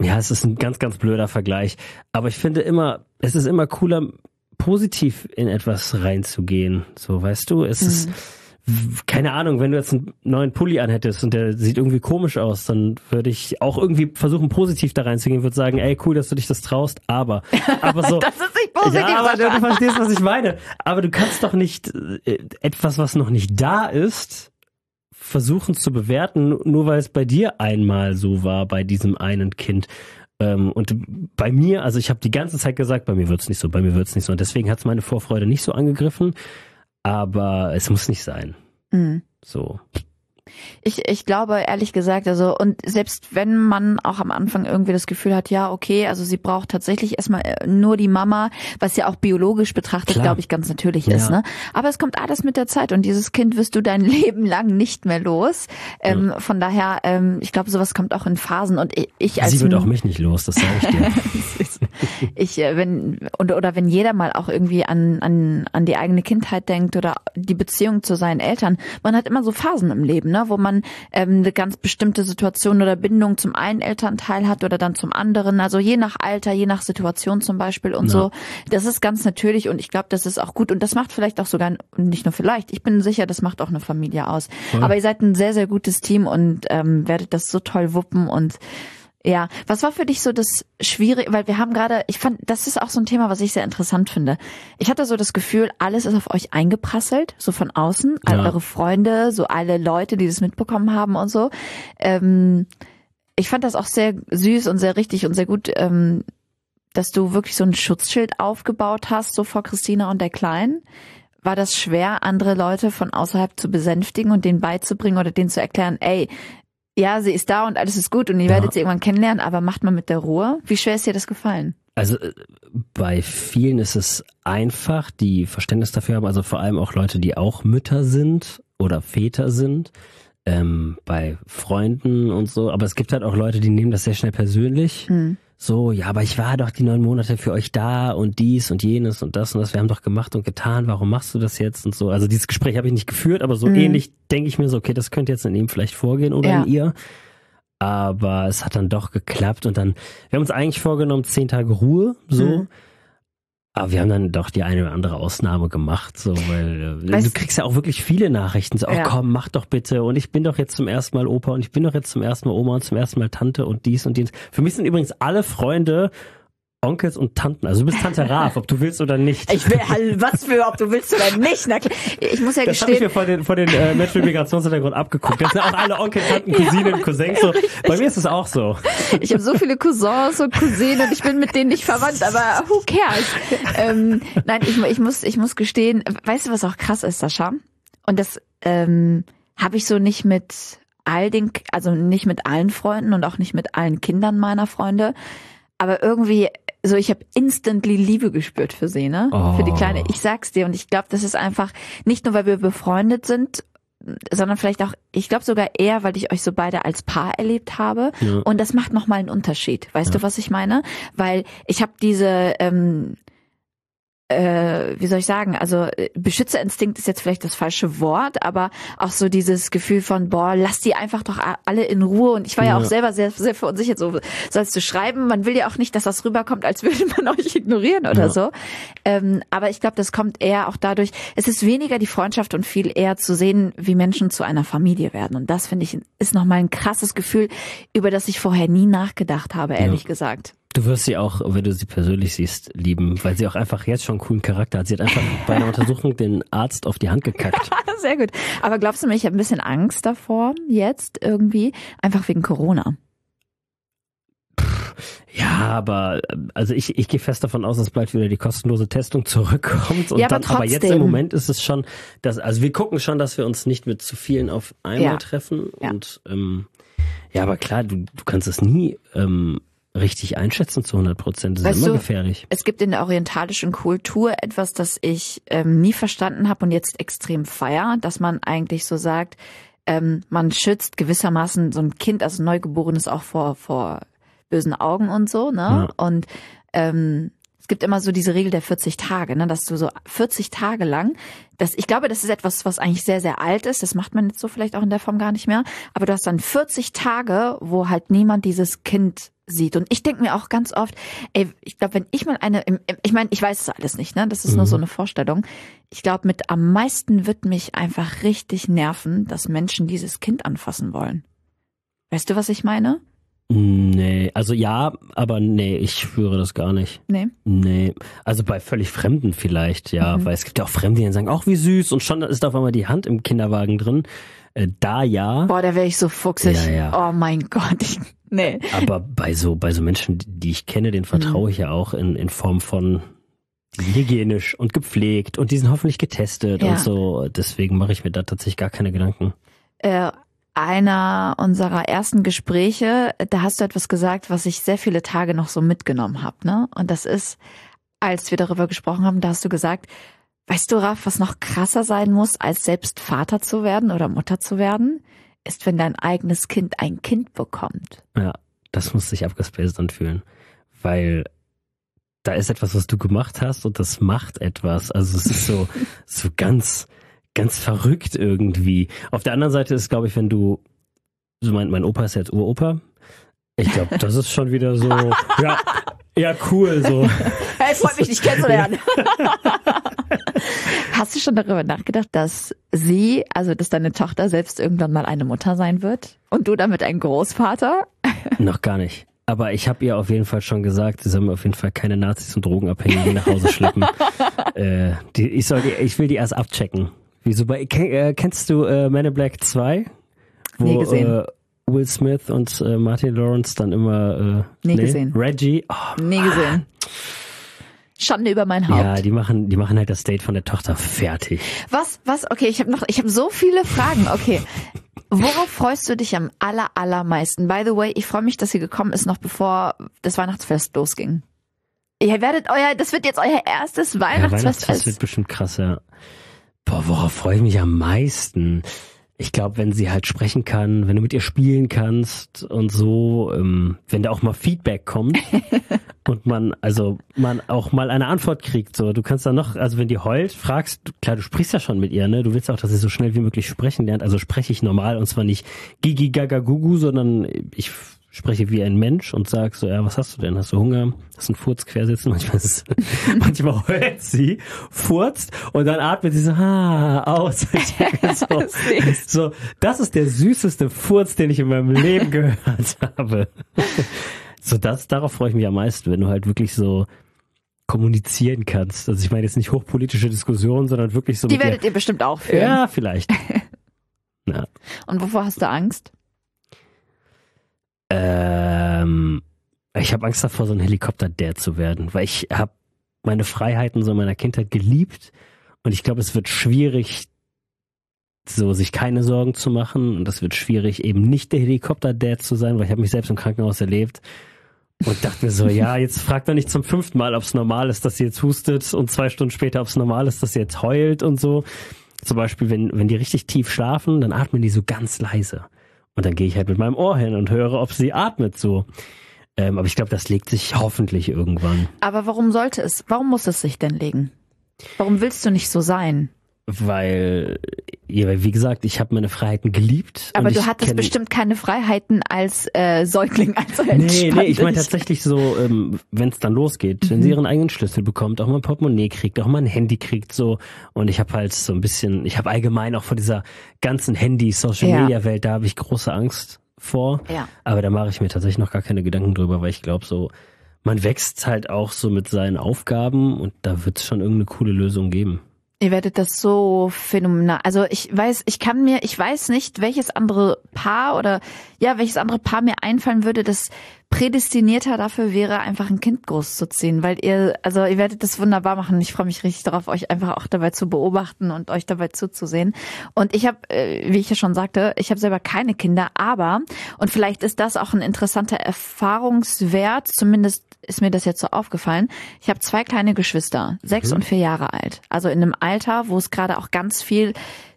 Ja, es ist ein ganz, ganz blöder Vergleich. Aber ich finde immer, es ist immer cooler, positiv in etwas reinzugehen. So, weißt du, es mhm. ist, keine Ahnung, wenn du jetzt einen neuen Pulli anhättest und der sieht irgendwie komisch aus, dann würde ich auch irgendwie versuchen, positiv da reinzugehen, würde sagen, ey, cool, dass du dich das traust, aber, aber so. Das ist nicht positiv. Ja, aber du, du verstehst, was ich meine. Aber du kannst doch nicht äh, etwas, was noch nicht da ist, versuchen zu bewerten, nur weil es bei dir einmal so war, bei diesem einen Kind. Ähm, und bei mir, also ich habe die ganze Zeit gesagt, bei mir wird's nicht so, bei mir wird's nicht so. Und deswegen hat's meine Vorfreude nicht so angegriffen, aber es muss nicht sein. Mhm. So. Ich, ich glaube, ehrlich gesagt, also, und selbst wenn man auch am Anfang irgendwie das Gefühl hat, ja, okay, also sie braucht tatsächlich erstmal nur die Mama, was ja auch biologisch betrachtet, glaube ich, ganz natürlich ja. ist, ne? Aber es kommt alles mit der Zeit und dieses Kind wirst du dein Leben lang nicht mehr los. Ähm, ja. Von daher, ähm, ich glaube, sowas kommt auch in Phasen und ich, ich als... Sie wird auch mich nicht los, das sage ich dir. ich, wenn, und, oder wenn jeder mal auch irgendwie an, an, an die eigene Kindheit denkt oder die Beziehung zu seinen Eltern, man hat immer so Phasen im Leben, ne? Wo man ähm, eine ganz bestimmte Situation oder Bindung zum einen Elternteil hat oder dann zum anderen. Also je nach Alter, je nach Situation zum Beispiel und ja. so. Das ist ganz natürlich und ich glaube, das ist auch gut. Und das macht vielleicht auch sogar, nicht nur vielleicht, ich bin sicher, das macht auch eine Familie aus. Ja. Aber ihr seid ein sehr, sehr gutes Team und ähm, werdet das so toll wuppen und ja, was war für dich so das Schwierige, weil wir haben gerade, ich fand, das ist auch so ein Thema, was ich sehr interessant finde. Ich hatte so das Gefühl, alles ist auf euch eingeprasselt, so von außen, all ja. eure Freunde, so alle Leute, die das mitbekommen haben und so. Ähm, ich fand das auch sehr süß und sehr richtig und sehr gut, ähm, dass du wirklich so ein Schutzschild aufgebaut hast, so vor Christina und der Kleinen. War das schwer, andere Leute von außerhalb zu besänftigen und denen beizubringen oder denen zu erklären, ey, ja, sie ist da und alles ist gut und ihr ja. werdet sie irgendwann kennenlernen, aber macht mal mit der Ruhe. Wie schwer ist dir das gefallen? Also bei vielen ist es einfach, die Verständnis dafür haben, also vor allem auch Leute, die auch Mütter sind oder Väter sind, ähm, bei Freunden und so. Aber es gibt halt auch Leute, die nehmen das sehr schnell persönlich. Mhm. So, ja, aber ich war doch die neun Monate für euch da und dies und jenes und das und das, wir haben doch gemacht und getan, warum machst du das jetzt und so. Also dieses Gespräch habe ich nicht geführt, aber so mhm. ähnlich denke ich mir so, okay, das könnte jetzt in ihm vielleicht vorgehen oder ja. in ihr. Aber es hat dann doch geklappt und dann, wir haben uns eigentlich vorgenommen, zehn Tage Ruhe, so. Mhm. Aber wir haben dann doch die eine oder andere Ausnahme gemacht, so, weil äh, du kriegst ja auch wirklich viele Nachrichten, so, oh ja. komm, mach doch bitte und ich bin doch jetzt zum ersten Mal Opa und ich bin doch jetzt zum ersten Mal Oma und zum ersten Mal Tante und dies und dies. Für mich sind übrigens alle Freunde Onkels und Tanten. Also du bist Tante Raf, ob du willst oder nicht. Ich will, was für, ob du willst oder nicht. Na klar. Ich muss ja das gestehen. Das habe ich mir von den, von den äh, Menschen mit Migrationshintergrund abgeguckt. Das sind auch alle Onkel, Tanten, Cousinen, ja, Cousins. So. Bei mir ist es auch so. Ich habe so viele Cousins und Cousinen und ich bin mit denen nicht verwandt, aber who cares? Ähm, nein, ich, ich muss, ich muss gestehen, weißt du, was auch krass ist, Sascha? Und das ähm, habe ich so nicht mit all den, also nicht mit allen Freunden und auch nicht mit allen Kindern meiner Freunde. Aber irgendwie, so ich habe instantly Liebe gespürt für sie, ne? Oh. Für die Kleine. Ich sag's dir und ich glaube, das ist einfach nicht nur, weil wir befreundet sind, sondern vielleicht auch, ich glaube sogar eher, weil ich euch so beide als Paar erlebt habe. Ja. Und das macht nochmal einen Unterschied. Weißt ja. du, was ich meine? Weil ich habe diese ähm, äh, wie soll ich sagen, also Beschützerinstinkt ist jetzt vielleicht das falsche Wort, aber auch so dieses Gefühl von, boah, lass die einfach doch alle in Ruhe. Und ich war ja, ja auch selber sehr, sehr verunsichert, so sollst du schreiben. Man will ja auch nicht, dass das rüberkommt, als würde man euch ignorieren oder ja. so. Ähm, aber ich glaube, das kommt eher auch dadurch, es ist weniger die Freundschaft und viel eher zu sehen, wie Menschen zu einer Familie werden. Und das, finde ich, ist nochmal ein krasses Gefühl, über das ich vorher nie nachgedacht habe, ehrlich ja. gesagt. Du wirst sie auch, wenn du sie persönlich siehst, lieben, weil sie auch einfach jetzt schon einen coolen Charakter hat. Sie hat einfach bei einer Untersuchung den Arzt auf die Hand gekackt. Sehr gut. Aber glaubst du mir, ich habe ein bisschen Angst davor jetzt irgendwie, einfach wegen Corona? Ja, aber also ich, ich gehe fest davon aus, dass bald wieder die kostenlose Testung zurückkommt. Und ja, aber dann, trotzdem. Aber jetzt im Moment ist es schon, dass, also wir gucken schon, dass wir uns nicht mit zu vielen auf einmal ja. treffen. Ja. Und ähm, ja, aber klar, du, du kannst es nie ähm, richtig einschätzen zu hundert Prozent. Das ist weißt immer du, gefährlich. Es gibt in der orientalischen Kultur etwas, das ich ähm, nie verstanden habe und jetzt extrem feier, dass man eigentlich so sagt, ähm, man schützt gewissermaßen so ein Kind, also ein Neugeborenes auch vor vor bösen Augen und so, ne? Ja. Und ähm, es gibt immer so diese Regel der vierzig Tage, ne, dass du so vierzig Tage lang, das, ich glaube, das ist etwas, was eigentlich sehr, sehr alt ist. Das macht man jetzt so vielleicht auch in der Form gar nicht mehr. Aber du hast dann vierzig Tage, wo halt niemand dieses Kind sieht. Und ich denke mir auch ganz oft, ey, ich glaube, wenn ich mal eine, ich meine, ich weiß es alles nicht, ne? Das ist mhm. nur so eine Vorstellung. Ich glaube, mit am meisten wird mich einfach richtig nerven, dass Menschen dieses Kind anfassen wollen. Weißt du, was ich meine? Nee, also ja, aber nee, ich spüre das gar nicht. Nee? Nee, also bei völlig Fremden vielleicht, ja, mhm. weil es gibt ja auch Fremde, die dann sagen, ach wie süß, und schon ist auf einmal die Hand im Kinderwagen drin. Äh, da ja. Boah, da wäre ich so fuchsig. Ja, ja. Oh mein Gott, ich, nee. Aber bei so bei so Menschen, die ich kenne, denen vertraue ich ja auch in, in Form von die sind hygienisch und gepflegt und die sind hoffentlich getestet ja. und so. Deswegen mache ich mir da tatsächlich gar keine Gedanken. Äh, einer unserer ersten Gespräche, da hast du etwas gesagt, was ich sehr viele Tage noch so mitgenommen habe, ne? Und das ist, als wir darüber gesprochen haben, da hast du gesagt, weißt du, Raff, was noch krasser sein muss, als selbst Vater zu werden oder Mutter zu werden, ist, wenn dein eigenes Kind ein Kind bekommt. Ja, das muss sich abgespaced anfühlen, weil da ist etwas, was du gemacht hast und das macht etwas. Also es ist so, so ganz, ganz verrückt irgendwie. Auf der anderen Seite ist, glaube ich, wenn du, so mein, mein Opa ist jetzt Uropa, ich glaube, das ist schon wieder so, ja, ja, cool, so. Hey, freut mich, dich kennenzulernen. Hast du schon darüber nachgedacht, dass sie, also dass deine Tochter selbst irgendwann mal eine Mutter sein wird? Und du damit ein Großvater? Noch gar nicht. Aber ich habe ihr auf jeden Fall schon gesagt, sie soll mir auf jeden Fall keine Nazis und Drogenabhängigen nach Hause schleppen. äh, die, ich, soll die, ich will die erst abchecken. Wieso bei, äh, kennst du äh, Men in Black zwei? Wo, Nie gesehen. Äh, Will Smith und äh, Martin Lawrence dann immer äh, Nie nee, gesehen. Reggie. Oh, Nie gesehen. Schande über mein Haupt. Ja, die machen, die machen halt das Date von der Tochter fertig. Was, was? Okay, ich habe noch, ich habe so viele Fragen. Okay, worauf freust du dich am aller, allermeisten? By the way, ich freue mich, dass sie gekommen ist, noch bevor das Weihnachtsfest losging. Ihr werdet euer, das wird jetzt euer erstes Weihnachtsfest. Ja, Weihnachtsfest wird bestimmt krass, ja. Boah, worauf freue ich mich am meisten? Ich glaube, wenn sie halt sprechen kann, wenn du mit ihr spielen kannst und so, ähm, wenn da auch mal Feedback kommt und man, also man auch mal eine Antwort kriegt, so, du kannst dann noch, also wenn die heult, fragst, klar, du sprichst ja schon mit ihr, ne, du willst auch, dass sie so schnell wie möglich sprechen lernt, also spreche ich normal und zwar nicht Gigi Gaga Gugu, sondern ich spreche wie ein Mensch und sag so, ja, was hast du denn? Hast du Hunger? Hast du einen Furz quersitzen? Manchmal, ist es, manchmal heult sie, furzt und dann atmet sie so, ah, aus. so, so, das ist der süßeste Furz, den ich in meinem Leben gehört habe. So, das, darauf freue ich mich am meisten, wenn du halt wirklich so kommunizieren kannst. Also ich meine jetzt nicht hochpolitische Diskussionen, sondern wirklich so. Die werdet ihr bestimmt auch führen. Ja, vielleicht. Ja. Und wovor hast du Angst? Ähm, ich habe Angst davor, so ein Helikopter-Dad zu werden, weil ich habe meine Freiheiten so in meiner Kindheit geliebt und ich glaube, es wird schwierig, so sich keine Sorgen zu machen und es wird schwierig, eben nicht der Helikopter-Dad zu sein, weil ich habe mich selbst im Krankenhaus erlebt und dachte mir so, ja, jetzt fragt er nicht zum fünften Mal, ob es normal ist, dass sie jetzt hustet und zwei Stunden später, ob es normal ist, dass sie jetzt heult und so. Zum Beispiel, wenn, wenn die richtig tief schlafen, dann atmen die so ganz leise. Und dann gehe ich halt mit meinem Ohr hin und höre, ob sie atmet so. Ähm, aber ich glaube, das legt sich hoffentlich irgendwann. Aber warum sollte es, warum muss es sich denn legen? Warum willst du nicht so sein? Weil, ja, wie gesagt, ich habe meine Freiheiten geliebt. Aber und du ich hattest kenn, bestimmt keine Freiheiten als äh, Säugling, also Nee, nee, ich meine tatsächlich so, ähm, wenn es dann losgeht, mhm. wenn sie ihren eigenen Schlüssel bekommt, auch mal ein Portemonnaie kriegt, auch mal ein Handy kriegt, so. Und ich habe halt so ein bisschen, ich habe allgemein auch vor dieser ganzen Handy-Social-Media-Welt, da habe ich große Angst vor. Ja. Aber da mache ich mir tatsächlich noch gar keine Gedanken drüber, weil ich glaube so, man wächst halt auch so mit seinen Aufgaben und da wird es schon irgendeine coole Lösung geben. Ihr werdet das so phänomenal. Also ich weiß, ich kann mir, ich weiß nicht, welches andere Paar oder ja, welches andere Paar mir einfallen würde, das prädestinierter dafür wäre, einfach ein Kind großzuziehen, weil ihr, also ihr werdet das wunderbar machen. Ich freue mich richtig darauf, euch einfach auch dabei zu beobachten und euch dabei zuzusehen. Und ich habe, wie ich ja schon sagte, ich habe selber keine Kinder, aber, und vielleicht ist das auch ein interessanter Erfahrungswert, zumindest ist mir das jetzt so aufgefallen. Ich habe zwei kleine Geschwister, sechs mhm. und vier Jahre alt. Also in einem Alter, wo es gerade auch ganz viel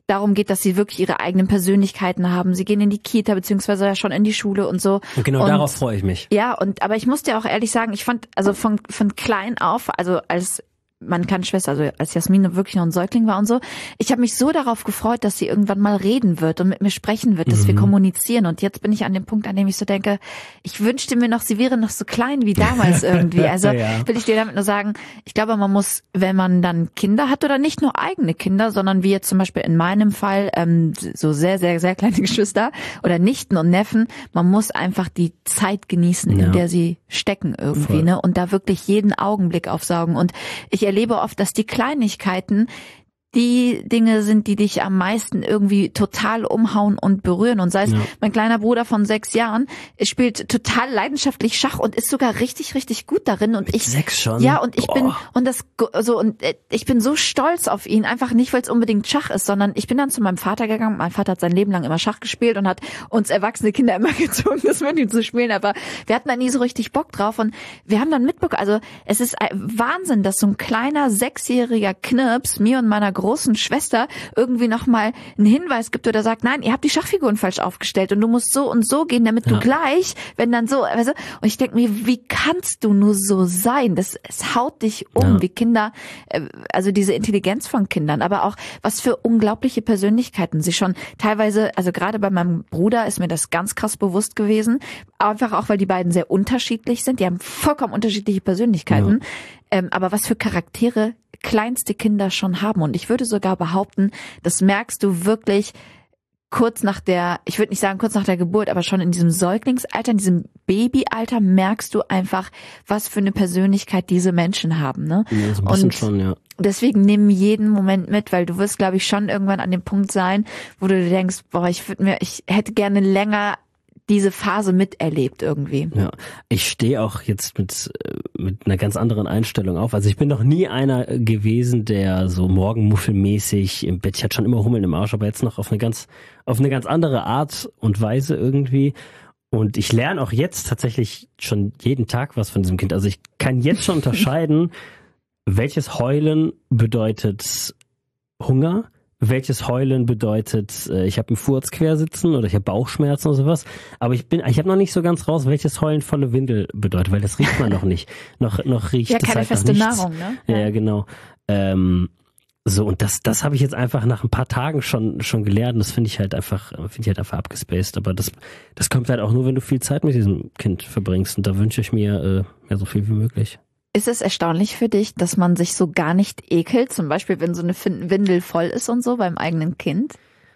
darum geht, dass sie wirklich ihre eigenen Persönlichkeiten haben. Sie gehen in die Kita beziehungsweise ja schon in die Schule und so. Und genau und, darauf freue ich mich. Ja, und aber ich muss dir auch ehrlich sagen, ich fand also von von klein auf, also als meine kleine Schwester, also als Jasmin wirklich noch ein Säugling war und so, ich habe mich so darauf gefreut, dass sie irgendwann mal reden wird und mit mir sprechen wird, dass mhm. wir kommunizieren. Und jetzt bin ich an dem Punkt, an dem ich so denke, ich wünschte mir noch, sie wäre noch so klein wie damals irgendwie. Also ja. will ich dir damit nur sagen, ich glaube, man muss, wenn man dann Kinder hat oder nicht nur eigene Kinder, sondern wie jetzt zum Beispiel in meinem Fall ähm, so sehr, sehr, sehr kleine Geschwister oder Nichten und Neffen, man muss einfach die Zeit genießen, ja. in der sie stecken irgendwie, Voll. ne? Und da wirklich jeden Augenblick aufsaugen. Und ich erlebe oft, dass die Kleinigkeiten die Dinge sind, die dich am meisten irgendwie total umhauen und berühren. Und sei es, ja. mein kleiner Bruder von sechs Jahren spielt total leidenschaftlich Schach und ist sogar richtig, richtig gut darin. Und ich sechs schon? Ja, und ich Boah. bin und das so und ich bin so stolz auf ihn, einfach nicht, weil es unbedingt Schach ist, sondern ich bin dann zu meinem Vater gegangen. Mein Vater hat sein Leben lang immer Schach gespielt und hat uns erwachsene Kinder immer gezwungen, das mit ihm zu spielen. Aber wir hatten da nie so richtig Bock drauf und wir haben dann mitbekommen, also es ist Wahnsinn, dass so ein kleiner sechsjähriger Knirps mir und meiner großen Schwester irgendwie nochmal einen Hinweis gibt oder sagt, nein, ihr habt die Schachfiguren falsch aufgestellt und du musst so und so gehen, damit ja. du gleich, wenn dann so, also, und ich denke mir, wie kannst du nur so sein? Das, es haut dich um, ja. wie Kinder, also diese Intelligenz von Kindern, aber auch was für unglaubliche Persönlichkeiten sie schon teilweise, also gerade bei meinem Bruder ist mir das ganz krass bewusst gewesen, einfach auch, weil die beiden sehr unterschiedlich sind, die haben vollkommen unterschiedliche Persönlichkeiten, ja. ähm, aber was für Charaktere kleinste Kinder schon haben. Und ich würde sogar behaupten, das merkst du wirklich kurz nach der, ich würde nicht sagen kurz nach der Geburt, aber schon in diesem Säuglingsalter, in diesem Babyalter merkst du einfach, was für eine Persönlichkeit diese Menschen haben. Ne? Ja, so ein bisschen und schon, ja. Deswegen nimm jeden Moment mit, weil du wirst, glaube ich, schon irgendwann an dem Punkt sein, wo du denkst, boah, ich würde mir, ich hätte gerne länger diese Phase miterlebt irgendwie. Ja, ich stehe auch jetzt mit mit einer ganz anderen Einstellung auf. Also ich bin noch nie einer gewesen, der so morgenmuffelmäßig im Bett, ich hatte schon immer Hummeln im Arsch, aber jetzt noch auf eine ganz auf eine ganz andere Art und Weise irgendwie. Und ich lerne auch jetzt tatsächlich schon jeden Tag was von diesem Kind. Also ich kann jetzt schon unterscheiden, welches Heulen bedeutet Hunger, welches Heulen bedeutet, ich habe einen Furz quer sitzen oder ich habe Bauchschmerzen oder sowas. Aber ich bin, ich habe noch nicht so ganz raus, welches Heulen volle Windel bedeutet, weil das riecht man noch nicht. Noch, noch riecht ja, das keine halt feste nach nichts. Nahrung, ne? Ja, ja genau. Ähm, so und das, das habe ich jetzt einfach nach ein paar Tagen schon schon gelernt. Und das finde ich halt einfach, finde ich halt einfach abgespaced. Aber das, das kommt halt auch nur, wenn du viel Zeit mit diesem Kind verbringst. Und da wünsche ich mir äh, ja so viel wie möglich. Ist es erstaunlich für dich, dass man sich so gar nicht ekelt? Zum Beispiel, wenn so eine Windel voll ist und so beim eigenen Kind?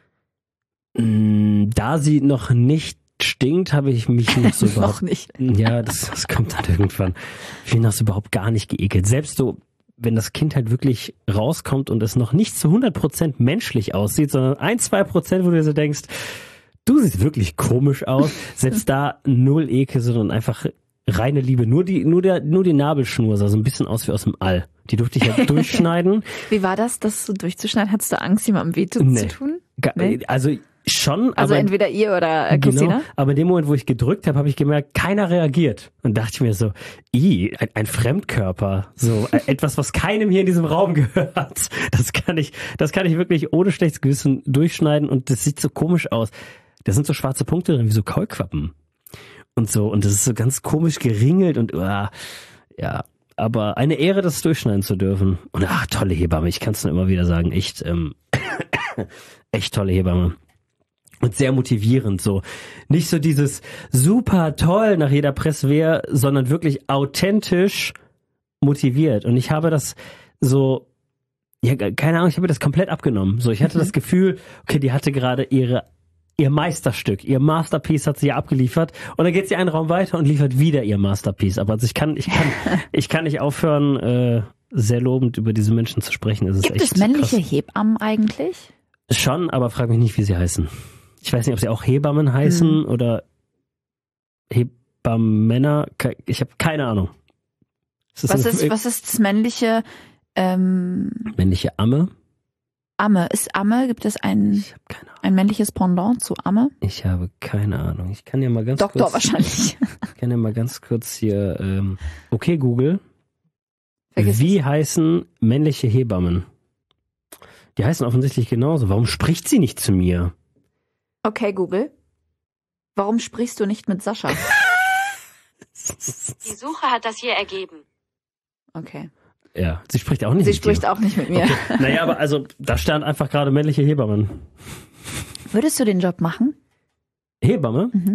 Da sie noch nicht stinkt, habe ich mich noch so überhaupt... noch nicht. Ja, das, das kommt dann irgendwann. Ich bin noch so überhaupt gar nicht geekelt. Selbst so, wenn das Kind halt wirklich rauskommt und es noch nicht zu hundert Prozent menschlich aussieht, sondern ein, zwei Prozent, wo du dir so denkst, du siehst wirklich komisch aus. Selbst da null Ekel, sondern einfach... reine Liebe, nur die, nur der, nur die Nabelschnur sah so ein bisschen aus wie aus dem All. Die durfte ich ja durchschneiden. Wie war das, das so durchzuschneiden? Hattest du Angst, jemandem weh zu, nee. zu tun? Nee. Also schon. Also aber, entweder ihr oder äh, Christina? Genau, aber in dem Moment, wo ich gedrückt habe, habe ich gemerkt, keiner reagiert. Und dachte ich mir so, i, ein, ein Fremdkörper, so etwas, was keinem hier in diesem Raum gehört. Das kann ich, das kann ich wirklich ohne schlechtes Gewissen durchschneiden und das sieht so komisch aus. Da sind so schwarze Punkte drin, wie so Kaulquappen. Und so, und das ist so ganz komisch geringelt und uh, ja, aber eine Ehre, das durchschneiden zu dürfen. Und ach, tolle Hebamme, ich kann es nur immer wieder sagen, echt, ähm, echt tolle Hebamme. Und sehr motivierend, so. Nicht so dieses super toll nach jeder Presswehr, sondern wirklich authentisch motiviert. Und ich habe das so, ja, keine Ahnung, ich habe das komplett abgenommen. So, ich hatte das Gefühl, okay, die hatte gerade ihre ihr Meisterstück, ihr Masterpiece hat sie ja abgeliefert und dann geht sie einen Raum weiter und liefert wieder ihr Masterpiece. Aber also ich kann, ich kann, ich kann nicht aufhören, äh, sehr lobend über diese Menschen zu sprechen. Es ist Gibt echt es männliche krass. Hebammen eigentlich? Schon, aber frag mich nicht, wie sie heißen. Ich weiß nicht, ob sie auch Hebammen heißen hm. oder Hebammänner. Ich habe keine Ahnung. Ist was, ist, was ist das männliche? Ähm, männliche Amme? Amme. Ist Amme, gibt es ein, ein männliches Pendant zu Amme? Ich habe keine Ahnung. Ich kann ja mal ganz Doktor kurz... Doktor wahrscheinlich. Ich kann ja mal ganz kurz hier... Ähm, okay, Google. Vergiss Wie es. heißen männliche Hebammen? Die heißen offensichtlich genauso. Warum spricht sie nicht zu mir? Okay, Google. Warum sprichst du nicht mit Sascha? Die Suche hat das hier ergeben. Okay. Ja, sie spricht auch nicht Sie mit spricht dir. auch nicht mit mir. Okay. Naja, aber also, da stand einfach gerade männliche Hebammen. Würdest du den Job machen? Hebamme? Mhm.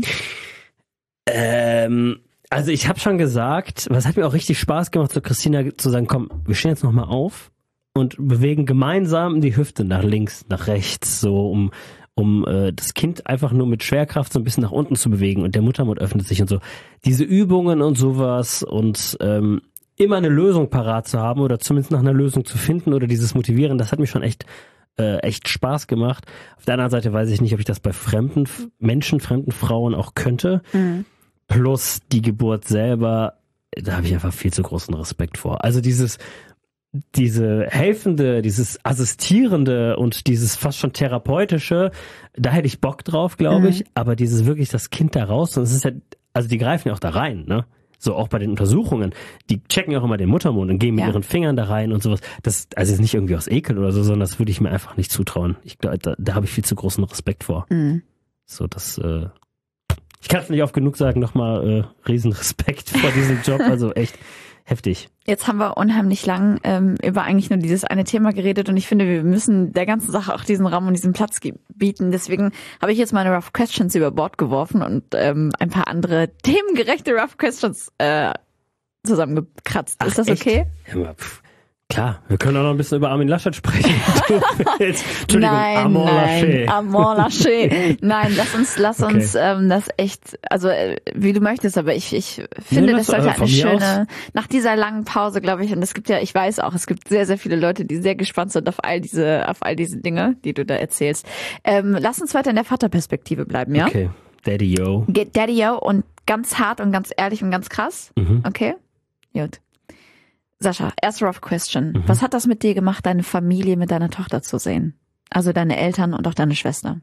Ähm, also ich habe schon gesagt, was hat mir auch richtig Spaß gemacht, zu Christina zu sagen, komm, wir stehen jetzt nochmal auf und bewegen gemeinsam die Hüfte nach links, nach rechts, so um um äh, das Kind einfach nur mit Schwerkraft so ein bisschen nach unten zu bewegen und der Muttermund öffnet sich und so. Diese Übungen und sowas und ähm, immer eine Lösung parat zu haben oder zumindest nach einer Lösung zu finden oder dieses Motivieren, das hat mich schon echt äh, echt Spaß gemacht. Auf der anderen Seite weiß ich nicht, ob ich das bei fremden Menschen, fremden Frauen auch könnte. Mhm. Plus die Geburt selber, da habe ich einfach viel zu großen Respekt vor. Also dieses diese helfende, dieses assistierende und dieses fast schon therapeutische, da hätte ich Bock drauf, glaube Mhm. ich. Aber dieses wirklich das Kind da raus, und es ist ja, also die greifen ja auch da rein, ne? So auch bei den Untersuchungen, die checken ja auch immer den Muttermund und gehen mit Ja. ihren Fingern da rein und sowas. Das, also ist nicht irgendwie aus Ekel oder so, sondern das würde ich mir einfach nicht zutrauen. Ich glaube, da, da habe ich viel zu großen Respekt vor. Mhm. So, das, äh, ich kann es nicht oft genug sagen, nochmal äh, riesen Respekt vor diesem Job, also echt heftig. Jetzt haben wir unheimlich lang ähm, über eigentlich nur dieses eine Thema geredet und ich finde, wir müssen der ganzen Sache auch diesen Raum und diesen Platz ge- bieten. Deswegen habe ich jetzt meine Rough Questions über Bord geworfen und ähm, ein paar andere themengerechte Rough Questions äh, zusammengekratzt. Ist das echt? okay? Ja, aber, pff, klar, wir können auch noch ein bisschen über Armin Laschet sprechen. Du willst- Entschuldigung, nein, Armand nein, Laschet. Armand Laschet. Nein, lass uns, lass Okay. uns ähm, das echt, also äh, wie du möchtest, aber ich, ich finde, Nee, das das, sollte äh, eine von mir schöne, nach dieser langen Pause, glaube ich, und es gibt ja, ich weiß auch, es gibt sehr, sehr viele Leute, die sehr gespannt sind auf all diese, auf all diese Dinge, die du da erzählst. Ähm, lass uns weiter in der Vaterperspektive bleiben, ja? Okay, Daddy Yo. Get Daddy Yo und ganz hart und ganz ehrlich und ganz krass. Mhm. Okay? Gut. Sascha, erste rough question. Mhm. Was hat das mit dir gemacht, deine Familie mit deiner Tochter zu sehen? Also deine Eltern und auch deine Schwester.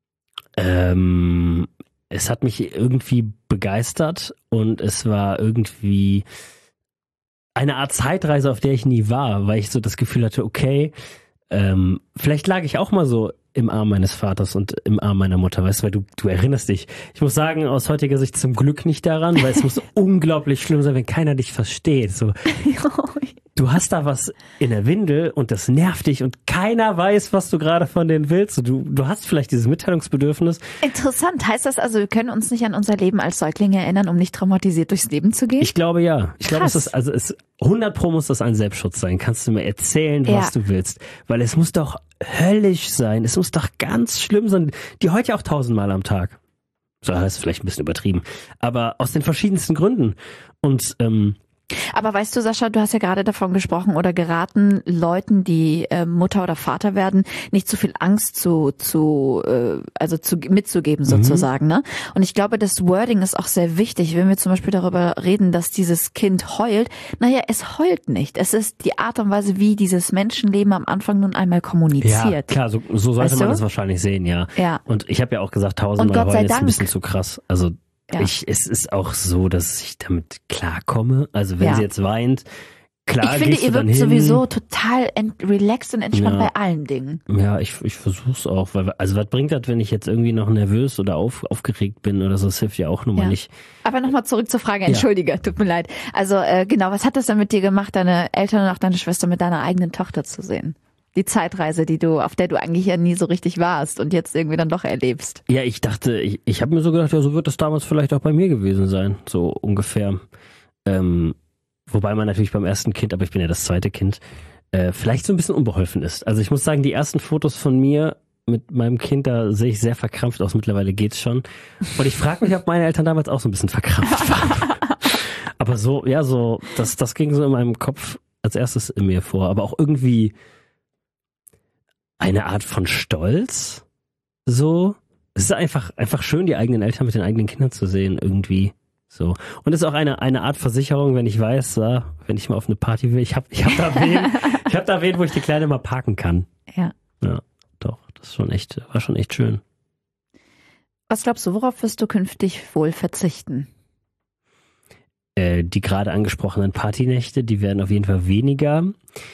Ähm, es hat mich irgendwie begeistert und es war irgendwie eine Art Zeitreise, auf der ich nie war, weil ich so das Gefühl hatte, okay, ähm, vielleicht lag ich auch mal so im Arm meines Vaters und im Arm meiner Mutter, weißt du, weil du, du erinnerst dich. Ich muss sagen, aus heutiger Sicht zum Glück nicht daran, weil es muss unglaublich schlimm sein, wenn keiner dich versteht. So, du hast da was in der Windel und das nervt dich und keiner weiß, was du gerade von denen willst. Du, du hast vielleicht dieses Mitteilungsbedürfnis. Interessant. Heißt das also, wir können uns nicht an unser Leben als Säuglinge erinnern, um nicht traumatisiert durchs Leben zu gehen? Ich glaube ja. Ich glaube, es Krass. ist, also es, hundert Pro muss das ein Selbstschutz sein. Kannst du mir erzählen, was Ja. du willst. Weil es muss doch höllisch sein. Es muss doch ganz schlimm sein. Die heute ja auch tausendmal am Tag. So, das ist vielleicht ein bisschen übertrieben. Aber aus den verschiedensten Gründen. Und, ähm, Aber weißt du, Sascha, du hast ja gerade davon gesprochen oder geraten, Leuten, die äh, Mutter oder Vater werden, nicht zu viel Angst zu, zu äh, also zu mitzugeben sozusagen, ne? Und ich glaube, das Wording ist auch sehr wichtig, wenn wir zum Beispiel darüber reden, dass dieses Kind heult. Naja, es heult nicht. Es ist die Art und Weise, wie dieses Menschenleben am Anfang nun einmal ja, kommuniziert. klar, so, so sollte Weißt man du? das wahrscheinlich sehen, ja. Ja. Und ich habe ja auch gesagt, tausendmal Und Gott sei heulen ist ein Dank. bisschen zu krass. Also, Ja. ich, es ist auch so, dass ich damit klarkomme. Also, wenn Ja. sie jetzt weint, klar, Ich finde, gehst ihr du dann wirkt hin. sowieso total ent relaxed und entspannt Ja. bei allen Dingen. Ja, ich, ich versuch's auch, weil, also was bringt das, wenn ich jetzt irgendwie noch nervös oder auf, aufgeregt bin oder so, das hilft ja auch nun mal Ja. nicht. Aber nochmal zurück zur Frage, entschuldige, tut mir leid. Also äh, genau, was hat das denn mit dir gemacht, deine Eltern und auch deine Schwester mit deiner eigenen Tochter zu sehen? Die Zeitreise, die du, auf der du eigentlich ja nie so richtig warst und jetzt irgendwie dann doch erlebst. Ja, ich dachte, ich, ich habe mir so gedacht, ja, so wird das damals vielleicht auch bei mir gewesen sein, so ungefähr. Ähm, wobei man natürlich beim ersten Kind, aber ich bin ja das zweite Kind, äh, vielleicht so ein bisschen unbeholfen ist. Also ich muss sagen, die ersten Fotos von mir mit meinem Kind, da sehe ich sehr verkrampft aus. Mittlerweile geht's schon. Und ich frage mich, ob meine Eltern damals auch so ein bisschen verkrampft waren. Aber so, ja, so, das, das ging so in meinem Kopf als erstes in mir vor. Aber auch irgendwie eine Art von Stolz. So. Es ist einfach, einfach schön, die eigenen Eltern mit den eigenen Kindern zu sehen, irgendwie. So. Und es ist auch eine, eine Art Versicherung, wenn ich weiß, ja, wenn ich mal auf eine Party will, ich hab, ich hab da wen, ich hab da wen, wo ich die Kleine mal parken kann. Ja. Ja, doch, das ist schon echt, war schon echt schön. Was glaubst du, worauf wirst du künftig wohl verzichten? Äh, die gerade angesprochenen Partynächte, die werden auf jeden Fall weniger.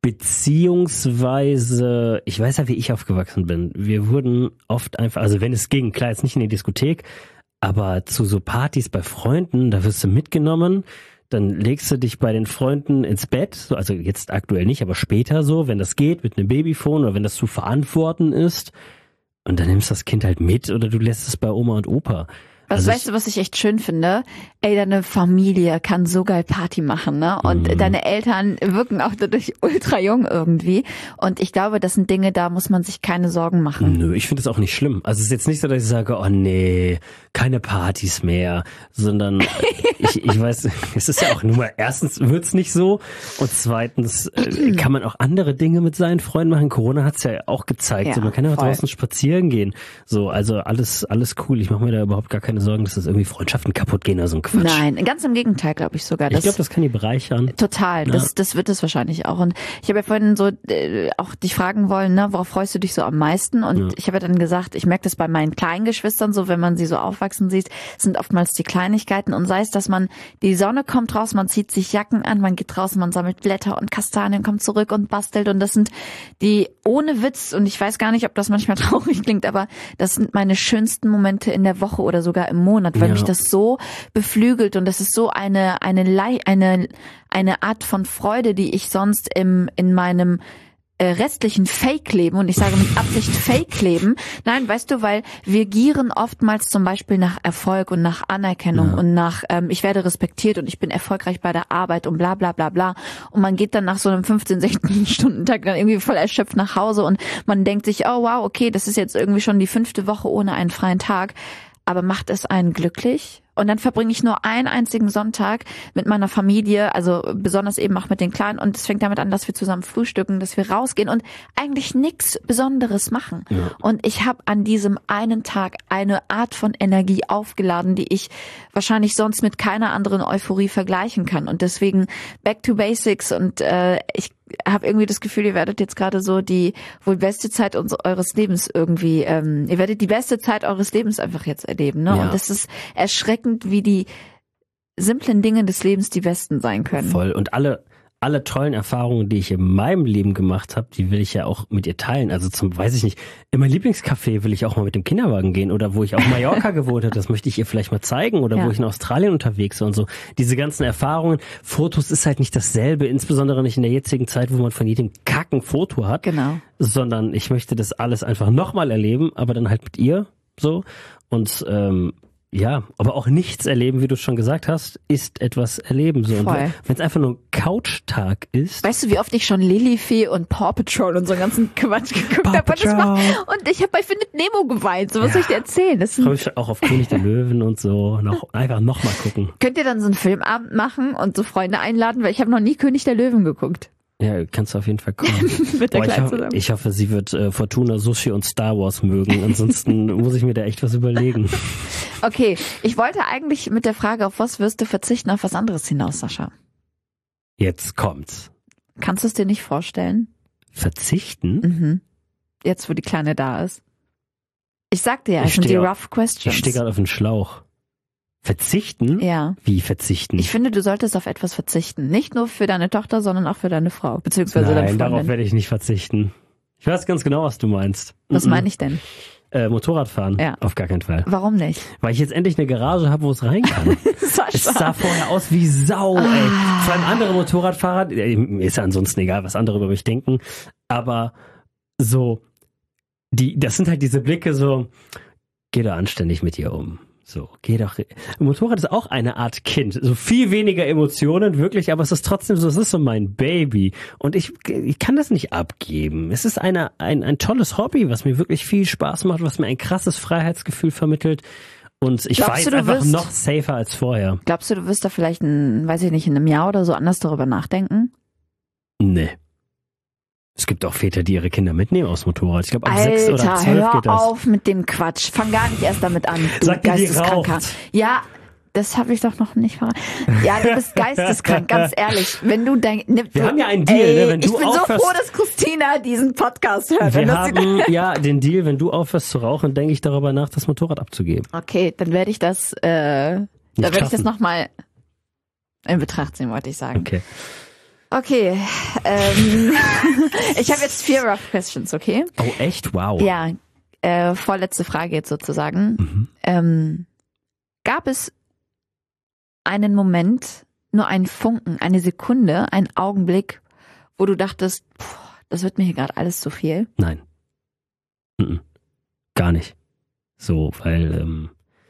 beziehungsweise, ich weiß ja, wie ich aufgewachsen bin. Wir wurden oft einfach, also wenn es ging, klar, jetzt nicht in die Diskothek, aber zu so Partys bei Freunden, da wirst du mitgenommen, dann legst du dich bei den Freunden ins Bett, so, also jetzt aktuell nicht, aber später so, wenn das geht, mit einem Babyphone oder wenn das zu verantworten ist, und dann nimmst du das Kind halt mit oder du lässt es bei Oma und Opa. Was Also weißt ich, du, was ich echt schön finde? Ey, deine Familie kann so geil Party machen, ne? Und Mhm. deine Eltern wirken auch dadurch ultra jung irgendwie. Und ich glaube, das sind Dinge, da muss man sich keine Sorgen machen. Nö, ich finde es auch nicht schlimm. Also es ist jetzt nicht so, dass ich sage, oh nee, keine Partys mehr, sondern ich, ich weiß, es ist ja auch nur mal, erstens wird's nicht so und zweitens äh, kann man auch andere Dinge mit seinen Freunden machen. Corona hat's ja auch gezeigt. Ja, so, man kann ja auch voll. draußen spazieren gehen. So, also alles, alles cool. Ich mache mir da überhaupt gar keine Sorgen, dass das irgendwie Freundschaften kaputt gehen oder so ein Quatsch. Nein, ganz im Gegenteil, glaube ich sogar. Ich Das, glaube, das kann die bereichern. total, Ja. das, das wird es wahrscheinlich auch. Und ich habe ja vorhin so äh, auch dich fragen wollen, ne, worauf freust du dich so am meisten? Und Ja. ich habe ja dann gesagt, ich merke das bei meinen kleinen Geschwistern so, wenn man sie so aufwachsen sieht, sind oftmals die Kleinigkeiten. Und sei es, dass man, die Sonne kommt raus, man zieht sich Jacken an, man geht draußen, man sammelt Blätter und Kastanien, kommt zurück und bastelt. Und das sind die, ohne Witz, und ich weiß gar nicht, ob das manchmal traurig klingt, aber das sind meine schönsten Momente in der Woche oder sogar im Monat, weil Ja. mich das so beflügelt und das ist so eine, eine, Lei- eine, eine Art von Freude, die ich sonst im, in meinem äh, restlichen Fake-Leben, und ich sage mit Absicht Fake-Leben, nein, weißt du, weil wir gieren oftmals zum Beispiel nach Erfolg und nach Anerkennung Ja. und nach, ähm, ich werde respektiert und ich bin erfolgreich bei der Arbeit und bla bla bla bla, und man geht dann nach so einem fünfzehn, sechzehn Stunden Tag dann irgendwie voll erschöpft nach Hause und man denkt sich, oh wow, okay, das ist jetzt irgendwie schon die fünfte Woche ohne einen freien Tag, aber macht es einen glücklich? Und dann verbringe ich nur einen einzigen Sonntag mit meiner Familie, also besonders eben auch mit den Kleinen. Und es fängt damit an, dass wir zusammen frühstücken, dass wir rausgehen und eigentlich nichts Besonderes machen. Ja. Und ich habe an diesem einen Tag eine Art von Energie aufgeladen, die ich wahrscheinlich sonst mit keiner anderen Euphorie vergleichen kann. Und deswegen back to basics. Und äh, ich habe irgendwie das Gefühl, ihr werdet jetzt gerade so die wohl beste Zeit uns, eures Lebens irgendwie, ähm, ihr werdet die beste Zeit eures Lebens einfach jetzt erleben. Ne? Ja. Und das ist erschreckend, wie die simplen Dinge des Lebens die besten sein können. Voll. Und alle, alle tollen Erfahrungen, die ich in meinem Leben gemacht habe, die will ich ja auch mit ihr teilen. Also zum, weiß ich nicht, in mein Lieblingscafé will ich auch mal mit dem Kinderwagen gehen oder wo ich auf Mallorca gewohnt habe, das möchte ich ihr vielleicht mal zeigen oder Ja. wo ich in Australien unterwegs war und so. Diese ganzen Erfahrungen, Fotos ist halt nicht dasselbe, insbesondere nicht in der jetzigen Zeit, wo man von jedem Kacken Foto hat, Genau. sondern ich möchte das alles einfach nochmal erleben, aber dann halt mit ihr so und ähm, ja, aber auch nichts erleben, wie du schon gesagt hast, ist etwas erleben. So. Und Voll. wenn es einfach nur ein Couchtag ist. Weißt du, wie oft ich schon Lilifee und Paw Patrol und so einen ganzen Quatsch geguckt Paw habe? Und, das Patrol. war- und ich habe bei Findet Nemo geweint. So, was Ja. soll ich dir erzählen? Das Ich freue sind, mich auch auf König der Löwen und so. Noch, einfach nochmal gucken. könnt ihr dann so einen Filmabend machen und so Freunde einladen? Weil ich habe noch nie König der Löwen geguckt. Ja, kannst du auf jeden Fall kommen. Mit der Boah, ich, Kleinen hoffe, zusammen. ich hoffe, sie wird äh, Fortuna, Sushi und Star Wars mögen. Ansonsten muss ich mir da echt was überlegen. Okay, ich wollte eigentlich mit der Frage, auf was wirst du verzichten, auf was anderes hinaus, Sascha. Jetzt kommt's. Kannst du es dir nicht vorstellen? Verzichten? Mhm. Jetzt, wo die Kleine da ist. Ich sag dir, ja, es Ich sind die stehe auf- rough questions. Ich stehe gerade auf den Schlauch. Verzichten? Ja. Wie verzichten? Ich finde, du solltest auf etwas verzichten. Nicht nur für deine Tochter, sondern auch für deine Frau, beziehungsweise deine Nein, darauf Freundin. werde ich nicht verzichten. Ich weiß ganz genau, was du meinst. Was Mhm. meine ich denn? Äh, Motorradfahren? Ja. Auf gar keinen Fall. Warum nicht? Weil ich jetzt endlich eine Garage habe, wo es rein kann. Es sah vorher aus wie Sau, ey. Ah. Vor allem andere Motorradfahrer, äh, mir ist ja ansonsten egal, was andere über mich denken, aber so, die, das sind halt diese Blicke so, geh doch anständig mit ihr um. So, geh doch. Motorrad ist auch eine Art Kind. So viel weniger Emotionen, wirklich, aber es ist trotzdem so, es ist so mein Baby. Und ich, ich kann das nicht abgeben. Es ist eine, ein, ein tolles Hobby, was mir wirklich viel Spaß macht, was mir ein krasses Freiheitsgefühl vermittelt. Und ich Glaubst war du, jetzt du einfach wirst- noch safer als vorher. Glaubst du, du wirst da vielleicht, ein, weiß ich nicht, in einem Jahr oder so anders darüber nachdenken? Nee. Es gibt auch Väter, die ihre Kinder mitnehmen aus Motorrad. Ich glaube, ab sechs oder Alter, zwölf hör geht das. auf mit dem Quatsch. Fang gar nicht erst damit an, du Sag dir, die Geisteskranker. raucht. Ja, das habe ich doch noch nicht verraten. Ja, du bist geisteskrank, ganz ehrlich. Wenn du dein, ne, Wir du, haben ja einen Deal, ey, ne? Wenn du ich bin aufhörst- so froh, dass Christina diesen Podcast hört. Wenn Wir das sie- haben ja den Deal, wenn du aufhörst zu rauchen, denke ich darüber nach, das Motorrad abzugeben. Okay, dann werde ich das, äh, da werde ich das schaffen. nochmal in Betracht ziehen, wollte ich sagen. Okay. Okay, ähm, ich habe jetzt vier Rough Questions, okay? Oh, echt? Wow. Ja, äh, vorletzte Frage jetzt sozusagen. Mhm. Ähm, gab es einen Moment, nur einen Funken, eine Sekunde, einen Augenblick, wo du dachtest, pff, das wird mir hier gerade alles zu viel? Nein. Mhm. Gar nicht. So, weil ähm,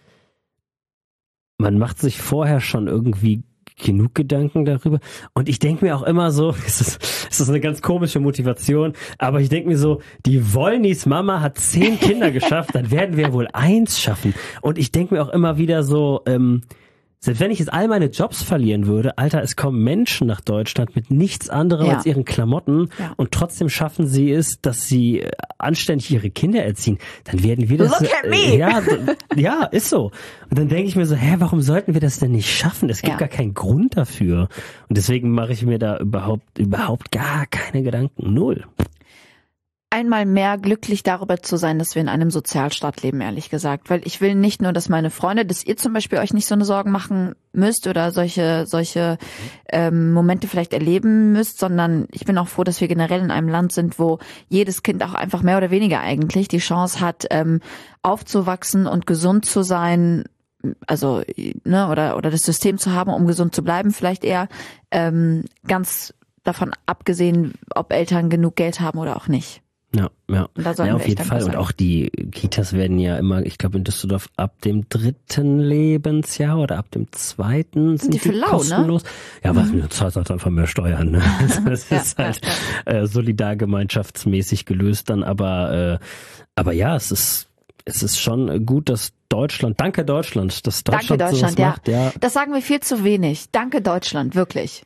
man macht sich vorher schon irgendwie genug Gedanken darüber. Und ich denke mir auch immer so, es ist, es ist eine ganz komische Motivation, aber ich denke mir so, die Wollnys Mama hat zehn Kinder geschafft, dann werden wir wohl eins schaffen. Und ich denke mir auch immer wieder so, ähm, selbst wenn ich jetzt all meine Jobs verlieren würde, Alter, es kommen Menschen nach Deutschland mit nichts anderem Ja. als ihren Klamotten Ja. und trotzdem schaffen sie es, dass sie äh, anständig ihre Kinder erziehen. Dann werden wir das... Look at me! Äh, ja, so, ja, ist so. Und dann denke ich mir so, hä, warum sollten wir das denn nicht schaffen? Es gibt Ja. gar keinen Grund dafür. Und deswegen mache ich mir da überhaupt, überhaupt gar keine Gedanken. Null. Einmal mehr glücklich darüber zu sein, dass wir in einem Sozialstaat leben, ehrlich gesagt. Weil ich will nicht nur, dass meine Freunde, dass ihr zum Beispiel euch nicht so eine Sorgen machen müsst oder solche solche ähm, Momente vielleicht erleben müsst, sondern ich bin auch froh, dass wir generell in einem Land sind, wo jedes Kind auch einfach mehr oder weniger eigentlich die Chance hat, ähm, aufzuwachsen und gesund zu sein, also ne, oder oder das System zu haben, um gesund zu bleiben, vielleicht eher ähm, ganz davon abgesehen, ob Eltern genug Geld haben oder auch nicht. Ja, ja. Und da sollten ja, wir auf echt jeden dankbar Fall. Und sein. auch die Kitas werden ja immer, ich glaube in Düsseldorf ab dem dritten Lebensjahr oder ab dem zweiten sind die für lau, ne? kostenlos. Ja, was mir zahlt halt einfach mehr Steuern. Ne? Das Ja, ist halt ja, äh, solidargemeinschaftsmäßig gelöst dann, aber äh, aber ja, es ist es ist schon gut, dass Deutschland, danke Deutschland, dass Danke Deutschland, Deutschland, sowas ja. macht. Ja, Das sagen wir viel zu wenig. Danke Deutschland, wirklich.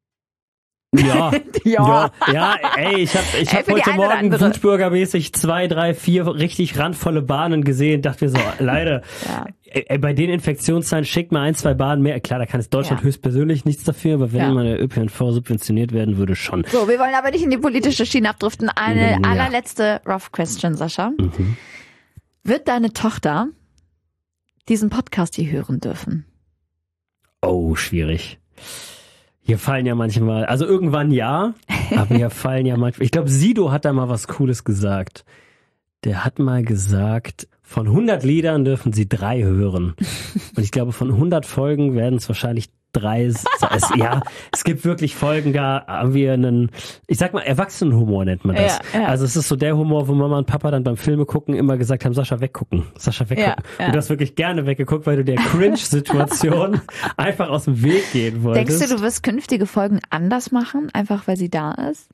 ja. Ja. Ja, ja, ey, ich habe ich Ey, hab für die heute eine oder Morgen andere. wutbürgermäßig zwei, drei, vier richtig randvolle Bahnen gesehen, dachte mir so, leider, Ja. ey, bei den Infektionszahlen schickt mal ein, zwei Bahnen mehr. Klar, da kann es Deutschland Ja. höchstpersönlich nichts dafür, aber wenn Ja. mal der Ö P N V subventioniert werden würde, schon. So, wir wollen aber nicht in die politische Schiene abdriften. Eine Ja. allerletzte Rough Question, Sascha. Mhm. Wird deine Tochter diesen Podcast hier hören dürfen? Oh, schwierig. Hier fallen ja manchmal, also irgendwann ja, aber hier fallen ja manchmal, ich glaube, Sido hat da mal was Cooles gesagt. Der hat mal gesagt, von hundert Liedern dürfen sie drei hören. Und ich glaube, von hundert Folgen werden es wahrscheinlich drei. Es, ja, es gibt wirklich Folgen, da haben wir einen, ich sag mal, Erwachsenenhumor nennt man das. Ja, ja. Also es ist so der Humor, wo Mama und Papa dann beim Filme gucken immer gesagt haben, Sascha, weggucken, Sascha, weggucken. Ja, ja. Und du hast wirklich gerne weggeguckt, weil du der Cringe-Situation einfach aus dem Weg gehen wolltest. Denkst du, du wirst künftige Folgen anders machen, einfach weil sie da ist?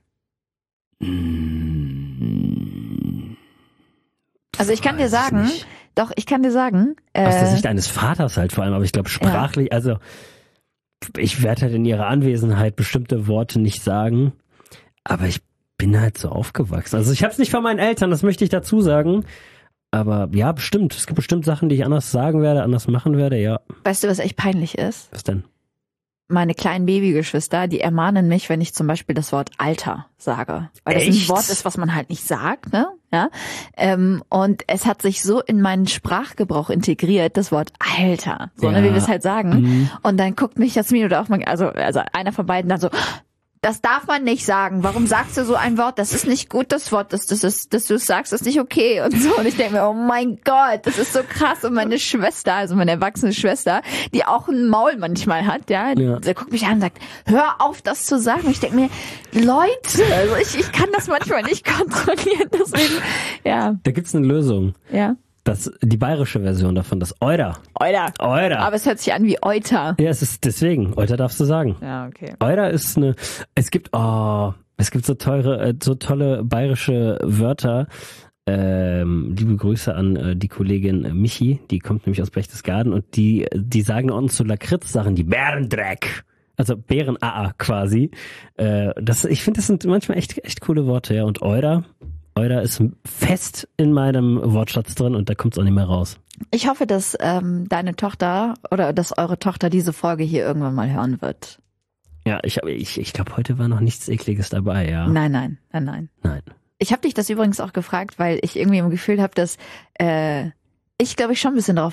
Also ich kann dir Weiß sagen, nicht. doch, ich kann dir sagen, äh, Aus der Sicht eines Vaters halt vor allem, aber ich glaube sprachlich, also ich werde halt in ihrer Anwesenheit bestimmte Worte nicht sagen, aber ich bin halt so aufgewachsen. Also ich habe es nicht von meinen Eltern, das möchte ich dazu sagen, aber ja, bestimmt. Es gibt bestimmt Sachen, die ich anders sagen werde, anders machen werde, ja. weißt du, was echt peinlich ist? Was denn? Meine kleinen Babygeschwister, die ermahnen mich, wenn ich zum Beispiel das Wort Alter sage. Weil das Echt? ein Wort ist, was man halt nicht sagt, ne? Ja. Ähm, und es hat sich so in meinen Sprachgebrauch integriert, das Wort Alter. So, ne, Ja. wie wir es halt sagen. Mhm. Und dann guckt mich Jasmin oder auch mal, also, also einer von beiden dann so, das darf man nicht sagen. Warum sagst du so ein Wort? Das ist nicht gut, das Wort, das, das ist, dass du es sagst, ist nicht okay und so. Und ich denke mir, oh mein Gott, das ist so krass. Und meine Schwester, also meine erwachsene Schwester, die auch ein Maul manchmal hat, ja, Ja. der guckt mich an und sagt, hör auf, das zu sagen. Und ich denke mir, Leute, also ich, ich kann das manchmal nicht kontrollieren. Deswegen, ja, Da gibt's eine Lösung. ja. Das, die bayerische Version davon, das Euder. Euter. Euder. Aber es hört sich an wie Euter. Ja, es ist deswegen, Euder darfst du sagen. Ja, okay. Euder ist eine, es gibt, oh, es gibt so teure, äh, so tolle bayerische Wörter. Ähm, liebe Grüße an äh, die Kollegin äh, Michi, die kommt nämlich aus Berchtesgaden und die, die sagen uns zu Lakritz-Sachen, die Bärendreck. Also Bären-A A quasi. Äh, das, ich finde, das sind manchmal echt, echt coole Worte, ja. Und Euder, Euder ist fest in meinem Wortschatz drin und da kommt es auch nicht mehr raus. Ich hoffe, dass ähm, deine Tochter oder dass eure Tochter diese Folge hier irgendwann mal hören wird. Ja, ich, hab- ich, ich glaube, heute war noch nichts Ekliges dabei, ja. Nein, nein, nein, nein. Nein. Ich habe dich das übrigens auch gefragt, weil ich irgendwie im Gefühl habe, dass äh, ich glaube ich schon ein bisschen darauf acht,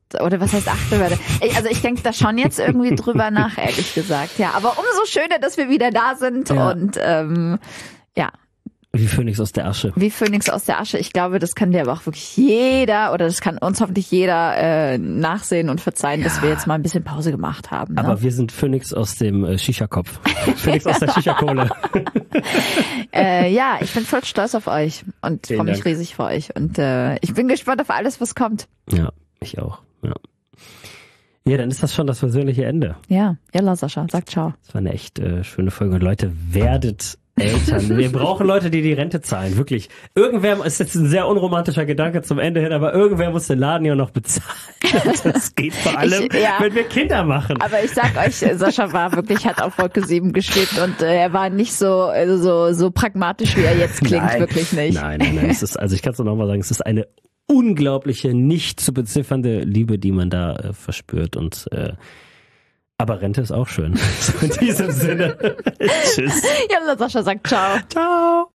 oder was heißt Achtelwerte? Also ich denke da schon jetzt irgendwie drüber nach, ehrlich gesagt. Ja, aber umso schöner, dass wir wieder da sind Ja. und ähm, ja. Wie Phönix aus der Asche. Wie Phönix aus der Asche. Ich glaube, das kann dir aber auch wirklich jeder oder das kann uns hoffentlich jeder äh, nachsehen und verzeihen, ja. dass wir jetzt mal ein bisschen Pause gemacht haben. Ne? Aber wir sind Phönix aus dem äh, Shisha-Kopf. Phönix aus der Shisha-Kohle. äh, ja, ich bin voll stolz auf euch und freue mich riesig für euch. Und äh, ich bin gespannt auf alles, was kommt. Ja, ich auch. Ja. Ja, dann ist das schon das persönliche Ende. Ja, Jalla, Sascha, sag ciao. Das war eine echt äh, schöne Folge. Und Leute, werdet Eltern. Wir brauchen Leute, die die Rente zahlen, wirklich. Irgendwer, ist jetzt ein sehr unromantischer Gedanke zum Ende hin, aber irgendwer muss den Laden ja noch bezahlen. Das geht vor allem, ich, ja. wenn wir Kinder machen. Aber ich sag euch, Sascha war wirklich, hat auf Wolke sieben geschwebt und äh, er war nicht so, so, so pragmatisch, wie er jetzt klingt, nein, wirklich nicht. Nein, nein, nein. Es ist, also ich kann es noch mal sagen, es ist eine unglaubliche, nicht zu beziffernde Liebe, die man da äh, verspürt und äh, aber Rente ist auch schön. So in diesem Sinne. Tschüss. Ja, Sascha sagt ciao. Ciao.